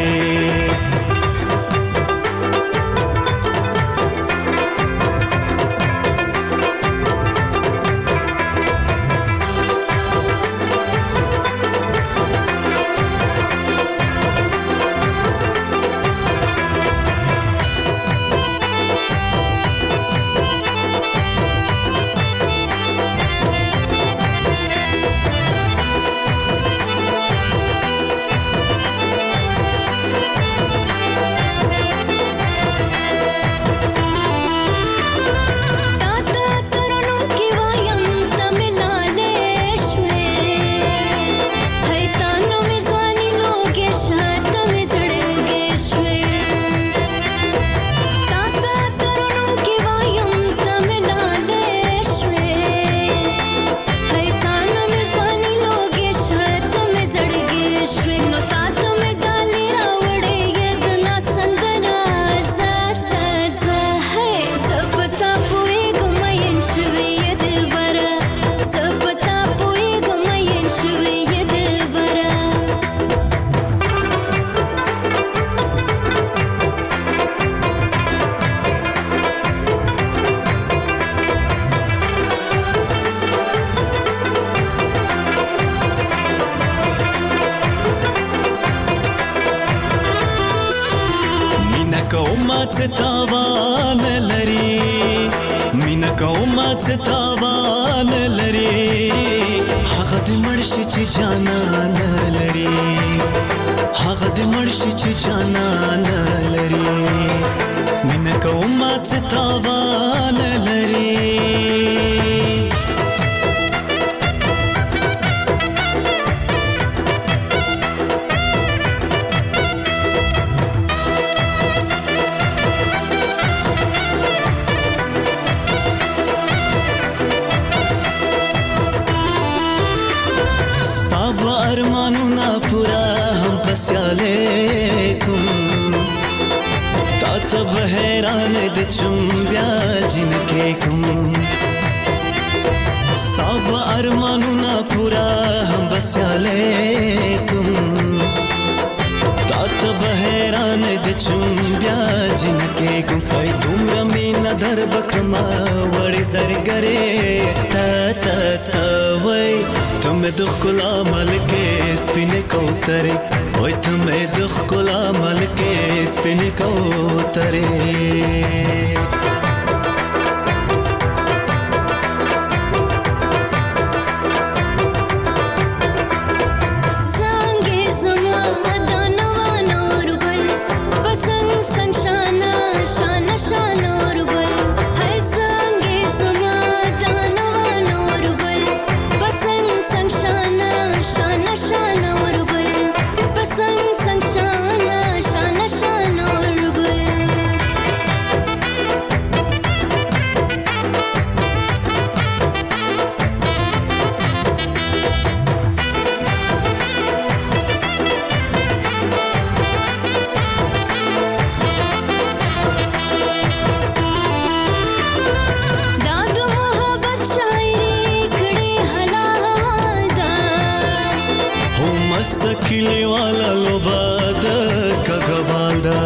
मस्त किले वाला लोबा द कगवाल दा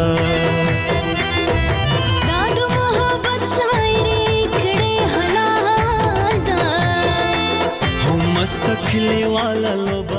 दादू मोहब्बत शायरी खड़े हलाल दा हो मस्त किले वाला लोबा